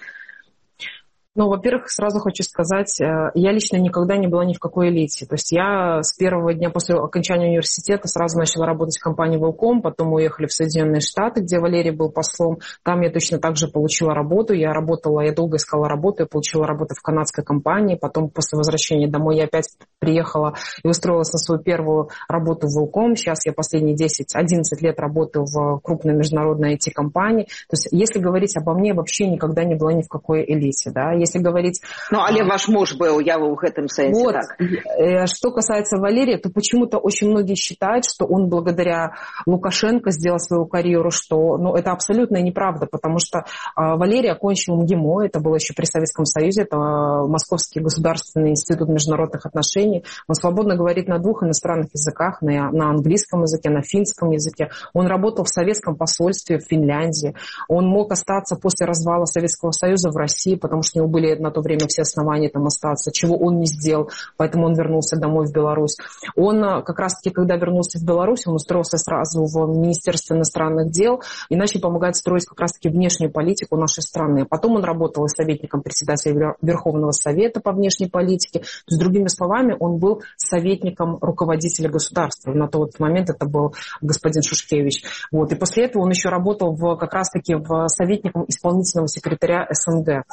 E: Ну, во-первых, сразу хочу сказать, я лично никогда не была ни в какой элите. То есть я с первого дня после окончания университета сразу начала работать в компании Welcome, потом мы уехали в Соединенные Штаты, где Валерий был послом. Там я точно так же получила работу. Я долго искала работу, я получила работу в канадской компании. Потом после возвращения домой я опять приехала и устроилась на свою первую работу в Welcome. Сейчас я последние 10-11 лет работаю в крупной международной IT-компании. То есть если говорить обо мне, вообще никогда не была ни в какой элите, да. если говорить...
D: але ваш муж был, я в этом сенсе.
E: Вот.
D: Так.
E: Что касается Валерия, то почему-то очень многие считают, что он благодаря Лукашенко сделал свою карьеру, что это абсолютно неправда, потому что Валерий окончил МГИМО, это было еще при Советском Союзе, это Московский государственный институт международных отношений. Он свободно говорит на 2 иностранных языках, на английском языке, на финском языке. Он работал в советском посольстве в Финляндии. Он мог остаться после развала Советского Союза в России, потому что у него были на то время все основания там остаться, чего он не сделал, поэтому он вернулся домой в Беларусь. Он как раз-таки, когда вернулся в Беларусь, он устроился сразу в Министерство иностранных дел и начал помогать строить как раз-таки внешнюю политику нашей страны. Потом он работал советником председателя Верховного Совета по внешней политике. То есть, другими словами, он был советником руководителя государства. На тот момент это был господин Шушкевич. Вот. И после этого он еще работал как раз-таки советником исполнительного секретаря СНГ.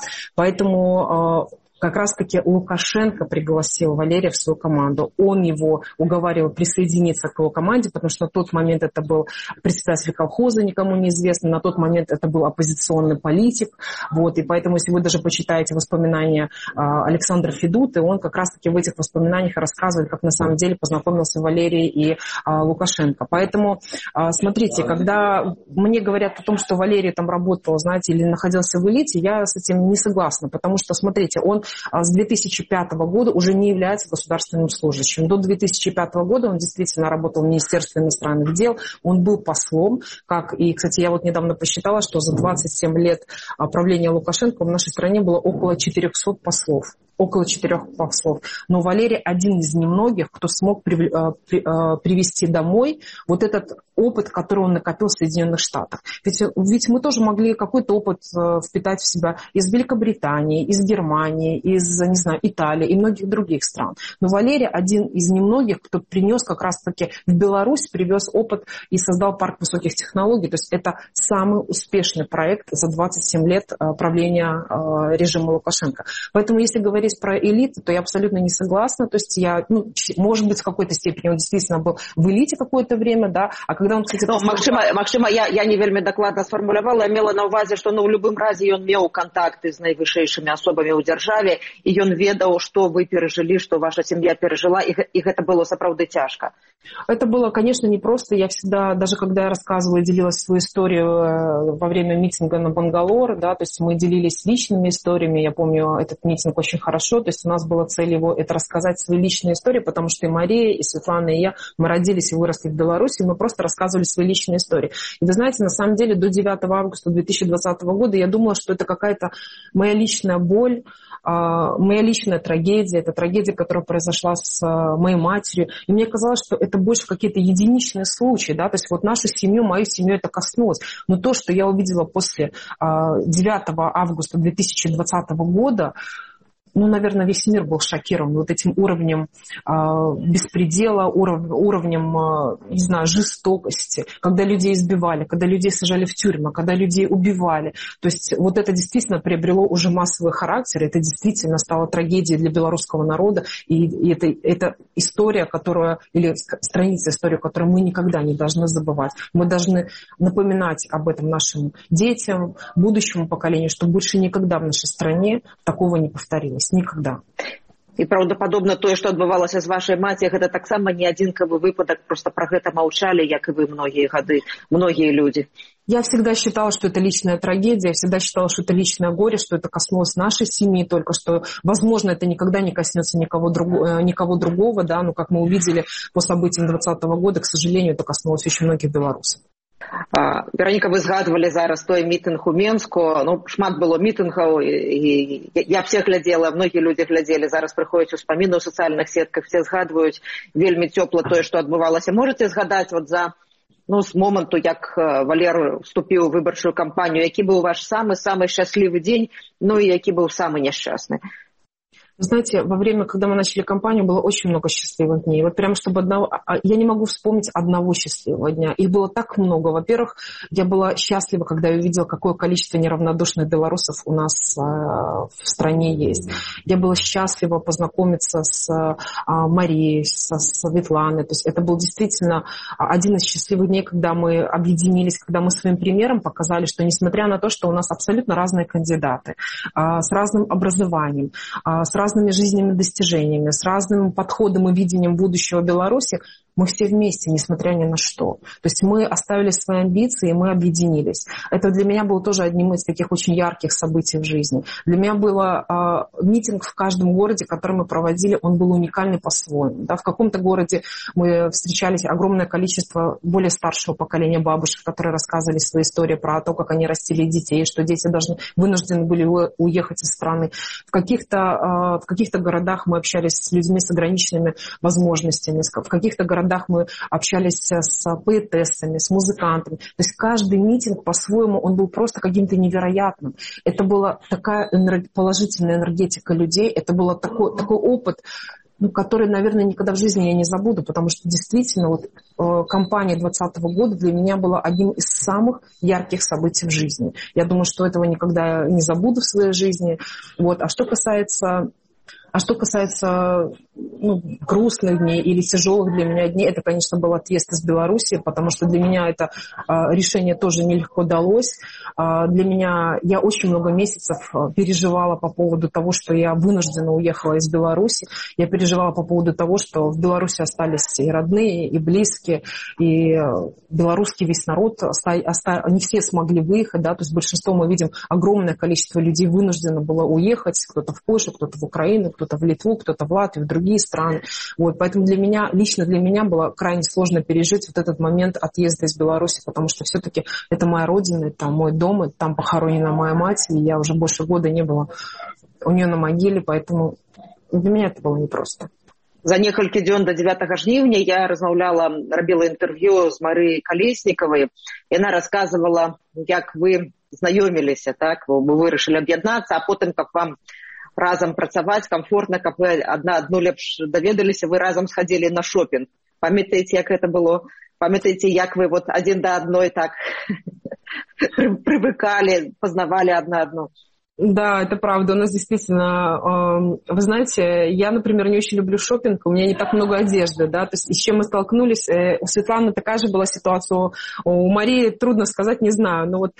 E: Поэтому как раз-таки Лукашенко пригласил Валерия в свою команду. Он его уговаривал присоединиться к его команде, потому что на тот момент это был председатель колхоза, никому неизвестный, на тот момент это был оппозиционный политик. Вот, и поэтому, если вы даже почитаете воспоминания Александра Федуты, он как раз-таки в этих воспоминаниях рассказывает, как на самом деле познакомился Валерий и Лукашенко. Поэтому, смотрите, когда мне говорят о том, что Валерий там работал, знаете, или находился в элите, я с этим не согласна, потому что, смотрите, он с 2005 года уже не является государственным служащим. До 2005 года он действительно работал в Министерстве иностранных дел, он был послом, и, кстати, я вот недавно посчитала, что за 27 лет правления Лукашенко в нашей стране было около 400 послов. Около 4 послов. Но Валерий один из немногих, кто смог привести домой вот этот опыт, который он накопил в Соединенных Штатах. Ведь мы тоже могли какой-то опыт впитать в себя из Великобритании, из Германии, из, не знаю, Италии и многих других стран. Но Валерий один из немногих, кто принес как раз-таки в Беларусь, привез опыт и создал парк высоких технологий. То есть это самый успешный проект за 27 лет правления режима Лукашенко. Поэтому если говорить про элиту, то я абсолютно не согласна. То есть может быть, в какой-то степени он действительно был в элите какое-то время, да, а когда он, кстати...
D: Магчыма, я не вельмі дакладна сфармулявала, я мела на увазе, што ў любым разе ён меў кантакты з найвышэйшымі асобамі ў дзяржаве, і ён ведаў, што вы перажылі, што ваша сям'я перажила, і гэта было сапраўды цяжка.
E: Это было, конечно, непросто. Я всегда, даже когда я рассказывала и делилась свою историю во время митинга на Бангалор, да, то есть мы делились личными историями, я помню этот митинг очень хорошо, то есть у нас была цель это рассказать свои личные истории, потому что и Мария, и Светлана, и я, мы родились и выросли в Беларуси, и мы просто рассказывали свои личные истории. И вы знаете, на самом деле до 9 августа 2020 года я думала, что это какая-то моя личная боль, моя личная трагедия, это трагедия, которая произошла с моей матерью. И мне казалось, что это больше какие-то единичные случаи, да, то есть вот нашу семью, мою семью это коснулось. Но то, что я увидела после 9 августа 2020 года, наверное, весь мир был шокирован вот этим уровнем беспредела, уровнем, не знаю, жестокости, когда людей избивали, когда людей сажали в тюрьмы, когда людей убивали. То есть вот это действительно приобрело уже массовый характер, это действительно стало трагедией для белорусского народа, и это история, или страница истории, которую мы никогда не должны забывать. Мы должны напоминать об этом нашим детям, будущему поколению, чтобы больше никогда в нашей стране такого не повторилось. Никогда.
D: І праўдападобна тое, што адбывалася з вашай маці, гэта таксама не адзінкавы выпадак, просто пра гэта маўчалі, як і вы многія гады, многія люди.
E: Я всегда считала, что это личная трагедия, я всегда считала, что это личное горе, что это коснулось нашей семьи только, что, возможно, это никогда не коснется никого другого, да, но как мы увидели по событиям 2020 года, к сожалению, это коснулось очень многих белорусов.
D: Вероніка, вы згадвалі зараз той мітинг у Менску, шмат было мітингаў, і я все глядзела, многія людзі глядзелі, зараз прыходзяць успаміны ў сацыяльных сетках, все згадваюць вельмі цёпла тое, што адбывалася. Можаце згадаць з моманту, як Валер вступіў у выбарчую кампанію, які быў ваш самы шчаслівы дзень, і які быў самы няшчасны?
E: Знаете, во время, когда мы начали кампанию, было очень много счастливых дней. Вот прям чтобы я не могу вспомнить одного счастливого дня. Их было так много. Во-первых, я была счастлива, когда я увидела, какое количество неравнодушных белорусов у нас в стране есть. Я была счастлива познакомиться с Марией, со Светланой. То есть это был действительно один из счастливых дней, когда мы объединились, когда мы своим примером показали, что несмотря на то, что у нас абсолютно разные кандидаты, с разным образованием, с разными жизненными достижениями, с разным подходом и видением будущего Беларуси, мы все вместе, несмотря ни на что. То есть мы оставили свои амбиции, и мы объединились. Это для меня было тоже одним из таких очень ярких событий в жизни. Для меня был митинг в каждом городе, который мы проводили, он был уникальный по-своему. Да, в каком-то городе мы встречались огромное количество более старшего поколения бабушек, которые рассказывали свои истории про то, как они растили детей, что дети вынуждены были уехать из страны. В каких-то городах мы общались с людьми с ограниченными возможностями, в каких-то городах мы общались с поэтессами, с музыкантами. То есть каждый митинг по-своему, он был просто каким-то невероятным. Это была такая положительная энергетика людей, это был такой опыт, который, наверное, никогда в жизни я не забуду, потому что действительно кампания 2020 года для меня была одним из самых ярких событий в жизни. Я думаю, что этого никогда не забуду в своей жизни. А что касается грустных дней или тяжелых для меня дней, это, конечно, был отъезд из Беларуси, потому что для меня это решение тоже нелегко далось. Для меня я очень много месяцев переживала по поводу того, что я вынуждена уехала из Беларуси. Я переживала по поводу того, что в Беларуси остались и родные, и близкие, и белорусский весь народ, не все смогли выехать, да, то есть большинство мы видим, огромное количество людей вынуждено было уехать, кто-то в Польшу, кто-то в Украину, кто-то в Литву, кто-то в Латвию, в другие страны. Поэтому лично для меня было крайне сложно пережить этот момент отъезда из Беларуси, потому что все-таки это моя родина, это мой дом, и там похоронена моя мать, и я уже больше года не была у нее на могиле, поэтому для меня это было непросто.
D: За некалькі дзён до 9 жніўня я рабіла інтэрв'ю з Марыяй Калеснікавай. Яна рассказывала, як вы знаёміліся, так? Вы вырашылі аб'яднацца, а потым, как вам разам працаваць комфортна, каб вы адну лепш даведаліся, вы разам схадзілі на шопінг. Памятаеце, як гэта было? Памятаеце, як вы адзін да адной так привыкали, познавали одна одну?
E: Да, это правда. У нас действительно, вы знаете, я, например, не очень люблю шопинг, у меня не так много одежды, да, то есть с чем мы столкнулись, у Светланы такая же была ситуация, у Марии трудно сказать, не знаю, но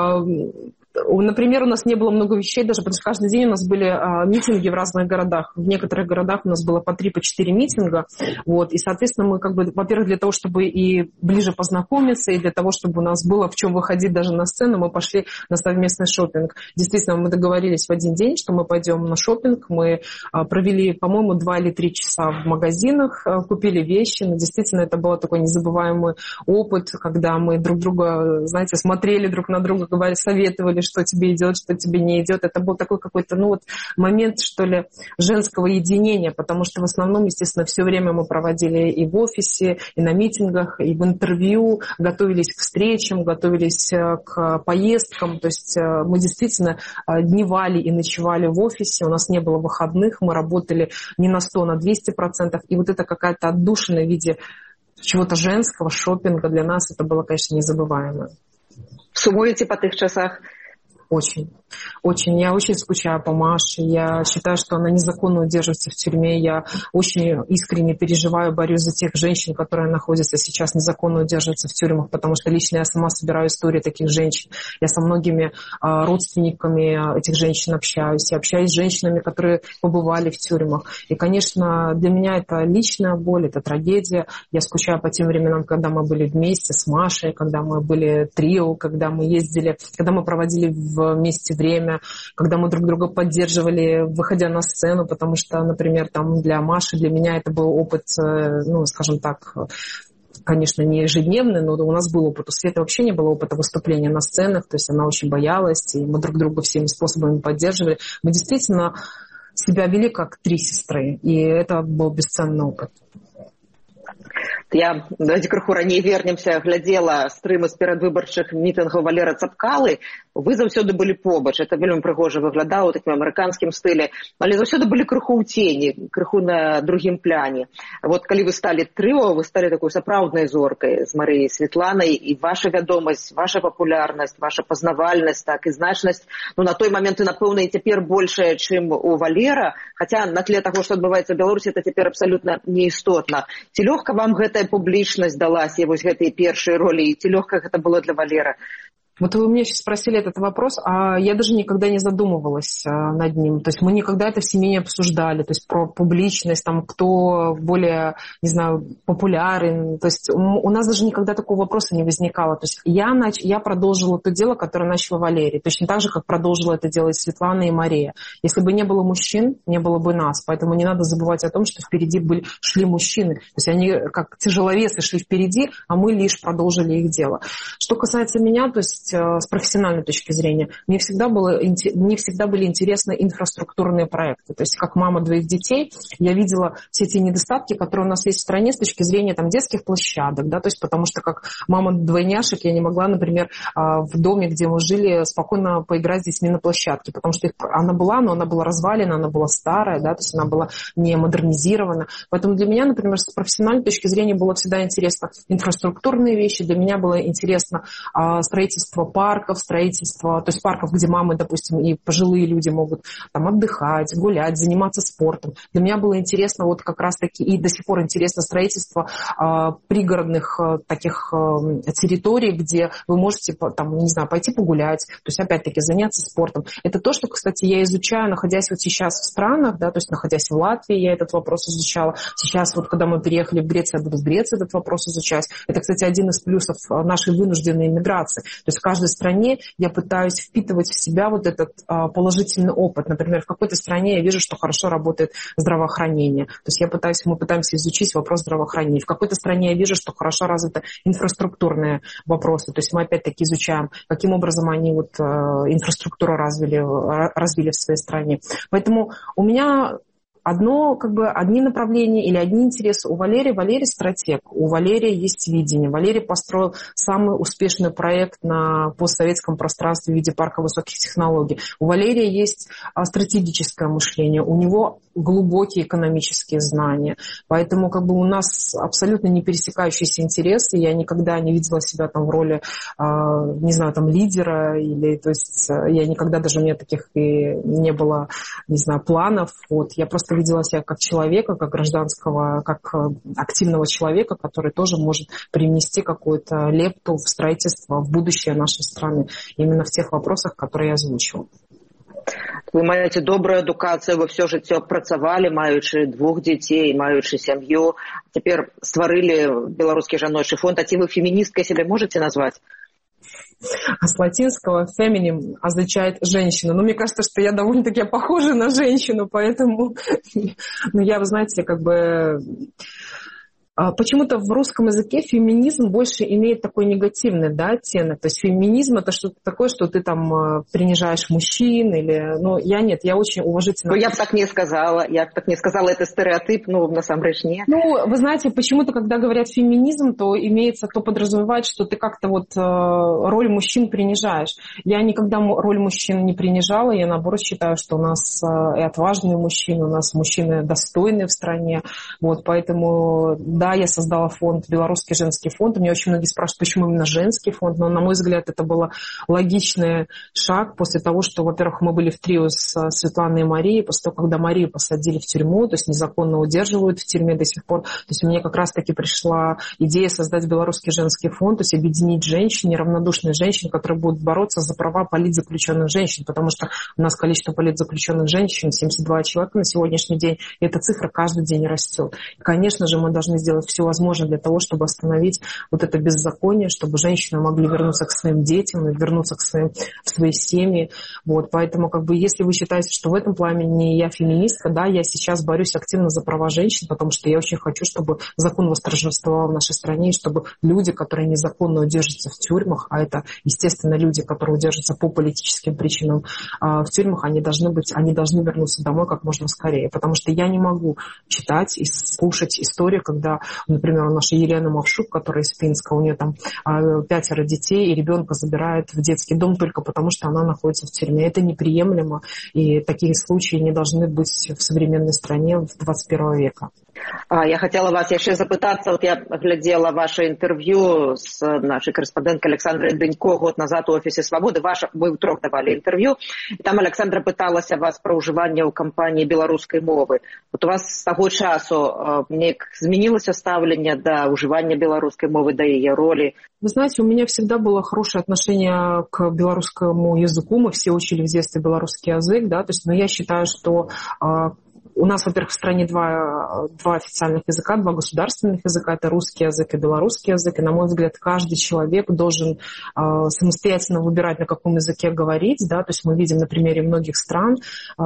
E: например, у нас не было много вещей даже, потому что каждый день у нас были митинги в разных городах. В некоторых городах у нас было по 3-4 митинга. И, соответственно, мы во-первых, для того, чтобы и ближе познакомиться, и для того, чтобы у нас было в чем выходить даже на сцену, мы пошли на совместный шопинг. Действительно, мы договорились в один день, что мы пойдем на шопинг. Мы провели, по-моему, 2 или 3 часа в магазинах, купили вещи. Но действительно, это был такой незабываемый опыт, когда мы друг друга, знаете, смотрели друг на друга, советовали, что тебе идет, что тебе не идет. Это был такой какой-то, момент, что ли, женского единения, потому что в основном, естественно, все время мы проводили и в офисе, и на митингах, и в интервью, готовились к встречам, готовились к поездкам, то есть мы действительно дневали и ночевали в офисе, у нас не было выходных, мы работали не на 100, на 200%, и это какая-то отдушина в виде чего-то женского, шопинга для нас, это было, конечно, незабываемо.
D: Сумуете по тых часах?
E: Очень. Очень. Я очень скучаю по Маше. Я считаю, что она незаконно удерживается в тюрьме. Я очень искренне переживаю, борюсь за тех женщин, которые находятся сейчас незаконно удерживаются в тюрьмах, потому что лично я сама собираю истории таких женщин. Я со многими родственниками этих женщин общаюсь. Я общаюсь с женщинами, которые побывали в тюрьмах. И, конечно, для меня это личная боль, это трагедия. Я скучаю по тем временам, когда мы были вместе с Машей, когда мы были трио, когда мы ездили, когда мы проводили вместе время, когда мы друг друга поддерживали, выходя на сцену, потому что, например, для Маши, для меня это был опыт, скажем так, конечно, не ежедневный, но у нас был опыт. У Светы вообще не было опыта выступления на сценах, то есть она очень боялась, и мы друг друга всеми способами поддерживали. Мы действительно себя вели как 3 сестры, и это был бесценный опыт.
D: Давайте крыху раней вернемся, глядзела стрымы з перадвыбарчых мітынгаў Валера Цапкалы. Вы заўсёды былі побач, это вельмі прыгожа выглядала ў такім амерыканскім стылі, але заўсёды былі крыху ў цені, крыху на другім пляне. Вот калі вы сталі трыо, вы сталі такой сапраўднай зоркай з Марыяй Светланай, і ваша вядомасць, ваша папулярнасць, ваша пазнавальнасць, так і значнасць, на той момент і, напэўна, і цяпер большая, чым у Валера, хаця на тле таго, што адбываецца ў Беларусі, это цяпер абсалютна неістотна. Ці лёгка вам гэтая публічнасць далася, вось гэтыя першыя ролі, і ці лёгка гэта было для Валера?
E: Вот вы меня сейчас спросили этот вопрос, а я даже никогда не задумывалась над ним. То есть мы никогда это в семье не обсуждали. То есть про публичность, там, кто более, не знаю, популярен. То есть у нас даже никогда такого вопроса не возникало. То есть я продолжила то дело, которое начала Валерия. Точно так же, как продолжила это делать Светлана и Мария. Если бы не было мужчин, не было бы нас. Поэтому не надо забывать о том, что впереди шли мужчины. То есть они как тяжеловесы шли впереди, а мы лишь продолжили их дело. Что касается меня, то есть с профессиональной точки зрения, мне всегда были интересны инфраструктурные проекты. То есть как мама двоих детей, я видела все эти недостатки, которые у нас есть в стране с точки зрения там, детских площадок. Да? То есть потому что как мама двойняшек я не могла, например, в доме, где мы жили, спокойно поиграть с детьми на площадке, потому что она была развалена, она была старая, да? То есть она была не модернизирована. Поэтому для меня, например, с профессиональной точки зрения было всегда интересно инфраструктурные вещи, для меня было интересно строительство парков, то есть парков, где мамы, допустим, и пожилые люди могут там отдыхать, гулять, заниматься спортом. Для меня было интересно вот как раз-таки, и до сих пор интересно строительство пригородных таких территорий, где вы можете там, не знаю, пойти погулять, то есть опять-таки заняться спортом. Это то, что, кстати, я изучаю, находясь вот сейчас в странах, да, то есть находясь в Латвии, я этот вопрос изучала. Сейчас вот, когда мы переехали в Грецию, я буду в Греции этот вопрос изучать. Это, кстати, один из плюсов нашей вынужденной иммиграции. То есть в каждой стране я пытаюсь впитывать в себя вот этот положительный опыт. Например, в какой-то стране я вижу, что хорошо работает здравоохранение. То есть мы пытаемся изучить вопрос здравоохранения. В какой-то стране я вижу, что хорошо развиты инфраструктурные вопросы. То есть мы опять-таки изучаем, каким образом они вот инфраструктуру развили в своей стране. Поэтому у меня одни направления или одни интересы. У Валерий стратег, у Валерия есть видение. Валерий построил самый успешный проект на постсоветском пространстве в виде парка высоких технологий. У Валерия есть стратегическое мышление, у него глубокие экономические знания. Поэтому у нас абсолютно не пересекающиеся интересы. Я никогда не видела себя там в роли, не знаю, там лидера, или, то есть я никогда даже у меня таких и не было, не знаю, планов. Вот. Я просто видела себя как человека, как гражданского, как активного человека, который тоже может привнести какую-то лепту в строительство, в будущее нашей страны. Именно в тех вопросах, которые я озвучила.
D: Вы маеце добрую адукацыю, вы все жыццё працавалі, маючы 2 дзяцей, маючы сям'ю. Цяпер стварылі беларускі жаночы фонд. А ці вы феміністкай сябе можете назваць?
E: А с латинского «феминим» означает «женщина». Но мне кажется, что я довольно-таки похожа на женщину, поэтому я, вы знаете, почему-то в русском языке феминизм больше имеет такой негативный, да, оттенок. То есть феминизм — это что-то такое, что ты там принижаешь мужчин или... я очень уважительно...
D: Я бы так не сказала. Это стереотип, на самом деле нет.
E: Вы знаете, почему-то, когда говорят феминизм, то подразумевает, что ты как-то роль мужчин принижаешь. Я никогда роль мужчин не принижала. Я, наоборот, считаю, что у нас и отважные мужчины, у нас мужчины достойные в стране. Вот, поэтому, да, я создала фонд, Белорусский женский фонд. Меня очень многие спрашивают, почему именно женский фонд. Но, на мой взгляд, это был логичный шаг после того, что, во-первых, мы были в трио с Светланой и Марией, после того, когда Марию посадили в тюрьму, то есть незаконно удерживают в тюрьме до сих пор. То есть мне как раз-таки пришла идея создать Белорусский женский фонд, то есть объединить женщин, неравнодушных женщин, которые будут бороться за права политзаключенных женщин, потому что у нас количество политзаключенных женщин 72 человека на сегодняшний день, и эта цифра каждый день растет. И, конечно же, мы должны сделать все возможное для того, чтобы остановить вот это беззаконие, чтобы женщины могли вернуться к своим детям, вернуться в свои семьи. Вот. Поэтому, если вы считаете, что в этом плане я феминистка, да, я сейчас борюсь активно за права женщин, потому что я очень хочу, чтобы закон восторжествовал в нашей стране, и чтобы люди, которые незаконно удерживаются в тюрьмах, а это, естественно, люди, которые удерживаются по политическим причинам в тюрьмах, они должны вернуться домой как можно скорее. Потому что я не могу читать и слушать истории, когда Например, у нашей Елены Мавшук, которая из Пинска, у нее там 5 детей, и ребенка забирают в детский дом только потому, что она находится в тюрьме. Это неприемлемо, и такие случаи не должны быть в современной стране в 21 века.
D: Я хотела вас еще запытаться, вот я глядела ваше интервью с нашей корреспонденткой Александрой Дынько год назад у офисе «Свободы». Вы втрох давали интервью, и там Александра пыталась вас про ўжыванне ў кампаніі беларускай мовы. Вот у вас с того часу неяк змянілася стаўленне да ўжывання беларускай мовы, да яе роли?
E: Вы знаете, у меня всегда было хорошее отношение к белорусскому языку. Мы все учили в детстве белорусский язык, да, то есть, но я считаю, что у нас, во-первых, в стране два официальных языка, 2 государственных языка. Это русский язык и белорусский язык. И, на мой взгляд, каждый человек должен самостоятельно выбирать, на каком языке говорить. Да? То есть мы видим на примере многих стран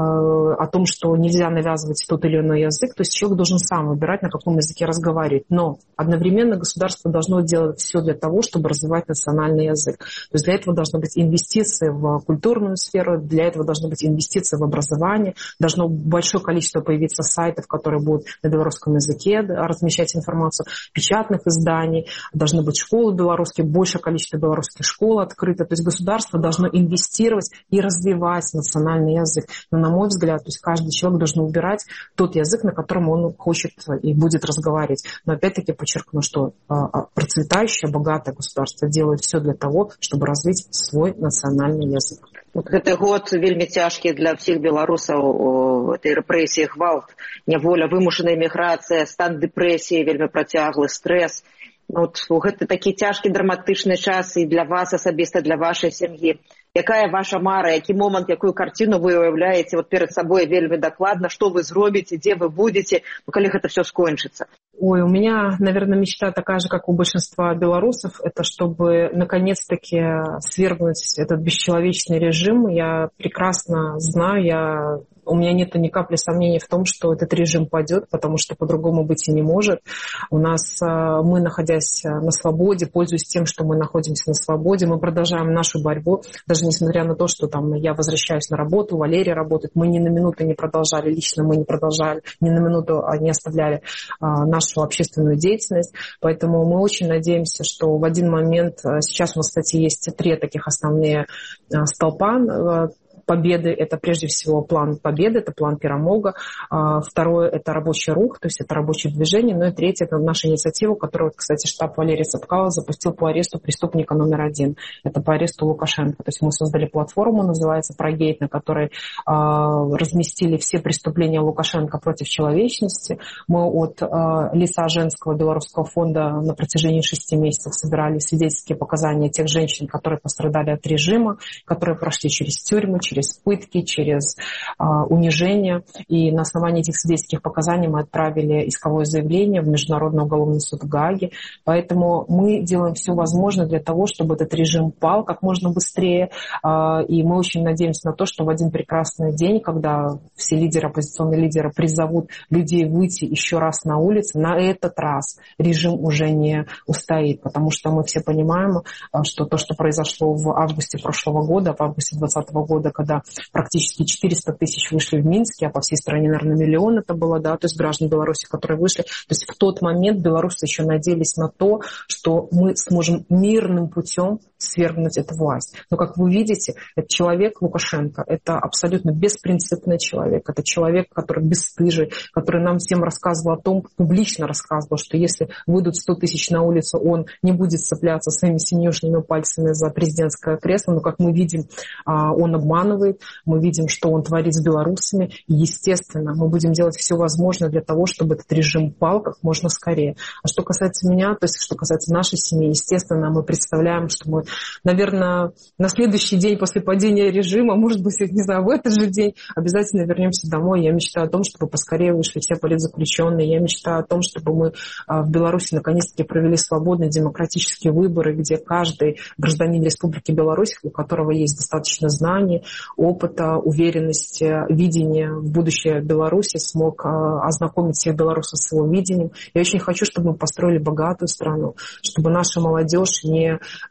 E: о том, что нельзя навязывать тот или иной язык. То есть человек должен сам выбирать, на каком языке разговаривать. Но одновременно государство должно делать все для того, чтобы развивать национальный язык. То есть для этого должны быть инвестиции в культурную сферу, для этого должны быть инвестиции в образование, должно большое количество появиться сайтов, которые будут на белорусском языке размещать информацию, печатных изданий, должны быть школы белорусские, большее количество белорусских школ открыто. То есть государство должно инвестировать и развивать национальный язык. Но, на мой взгляд, то есть каждый человек должен выбирать тот язык, на котором он хочет и будет разговаривать. Но опять-таки подчеркну, что процветающее, богатое государство делает все для того, чтобы развить свой национальный язык.
D: Гэты год вельмі цяжкі для ўсіх беларусаў, этой рэпрэсіі, гвалт, няволя, вымушаная эміграцыя, стан дэпрэсіі, вельмі працяглы, стрэс. Вот у гэты такі цяжкі драматычны час і для вас асабіста, для вашай сям'і. Якая ваша мара, які момант, якую карціну вы уяўляеце вот перад сабой вельмі дакладна, што вы зробіце, дзе вы будзеце, калі гэта все скончыцца?
E: Ой, у меня, наверное, мечта такая же, как у большинства белорусов, это чтобы наконец-таки свергнуть этот бесчеловечный режим. Я прекрасно знаю, у меня нет ни капли сомнений в том, что этот режим падет, потому что по-другому быть и не может. У нас, мы, находясь на свободе, пользуясь тем, что мы находимся на свободе, мы продолжаем нашу борьбу, даже несмотря на то, что там я возвращаюсь на работу, Валерия работает, мы ни на минуту не продолжали, лично мы не продолжали, ни на минуту не оставляли нашу общественную деятельность. Поэтому мы очень надеемся, что в один момент, сейчас у нас, кстати, есть 3 таких основные столпа победы. Это прежде всего план победы, это план Перемога. Второе – это рабочий рух, то есть это рабочее движение. Ну и третье – это наша инициатива, которую, кстати, штаб Валерия Цепкало запустил по аресту преступника номер 1. Это по аресту Лукашенко. То есть мы создали платформу, называется «Прогейт», на которой разместили все преступления Лукашенко против человечности. Мы от лица женского белорусского фонда на протяжении 6 месяцев собирали свидетельские показания тех женщин, которые пострадали от режима, которые прошли через тюрьмы, через пытки, через унижение. И на основании этих свидетельских показаний мы отправили исковое заявление в Международный уголовный суд в Гааге. Поэтому мы делаем все возможное для того, чтобы этот режим пал как можно быстрее. И мы очень надеемся на то, что в один прекрасный день, когда все лидеры, оппозиционные лидеры призовут людей выйти еще раз на улицы, на этот раз режим уже не устоит. Потому что мы все понимаем, что то, что произошло в августе прошлого года, в августе 2020 года, когда практически 400 тысяч вышли в Минске, а по всей стране, наверное, 1 миллион это было, да, то есть граждан Беларуси, которые вышли. То есть в тот момент белорусы еще надеялись на то, что мы сможем мирным путем свергнуть эту власть. Но, как вы видите, этот человек Лукашенко, это абсолютно беспринципный человек, это человек, который бесстыжий, который нам всем рассказывал о том, публично рассказывал, что если выйдут 100 тысяч на улицу, он не будет цепляться своими синюшными пальцами за президентское кресло. Но, как мы видим, он обманывает, мы видим, что он творит с белорусами. И, естественно, мы будем делать все возможное для того, чтобы этот режим пал как можно скорее. А что касается меня, то есть что касается нашей семьи, естественно, мы представляем, что мы, наверное, на следующий день после падения режима, может быть, не знаю, в этот же день обязательно вернемся домой. Я мечтаю о том, чтобы поскорее вышли все политзаключенные. Я мечтаю о том, чтобы мы в Беларуси наконец-таки провели свободные демократические выборы, где каждый гражданин Республики Беларусь, у которого есть достаточно знаний, опыта, уверенности, видения в будущее Беларуси, смог ознакомить всех белорусов с его видением. Я очень хочу, чтобы мы построили богатую страну, чтобы наша молодежь не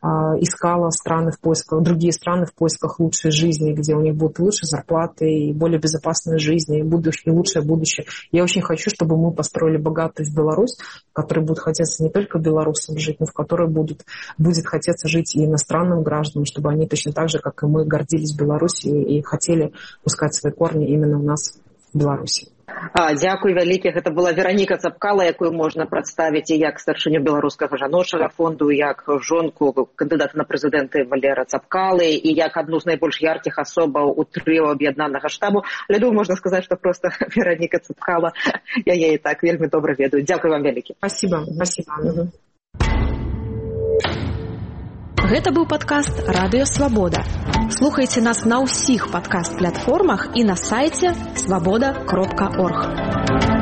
E: искала другие страны в поисках лучшей жизни, где у них будут лучшие зарплаты и более безопасная жизнь, и лучшее будущее. Я очень хочу, чтобы мы построили богатую Беларусь, в которой будет хотеться не только белорусам жить, но в которой будет хотеться жить и иностранным гражданам, чтобы они точно так же, как и мы, гордились Беларусью и хотели пускать свои корни именно у нас в Беларуси.
D: Дзякуй вялікіх. Гэта была Вераніка Цапкала, якую можна прадставіць і як старшыню беларускага жаночага фонду, як жонку кандыдата на прэзідэнты Валера Цапкалы і як адну з найбольш яркіх асобаў у трыо аб'яднанага штабу. Але думаю, можна сказаць, што проста Вераніка Цапкала, я яе так вельмі добра ведаю. Дзякуй вам вялікі.
E: Спасибо.
C: Гэта быў падкаст «Радыё Свабода». Слухайце нас на ўсіх падкаст-платформах і на сайце свабода.орг.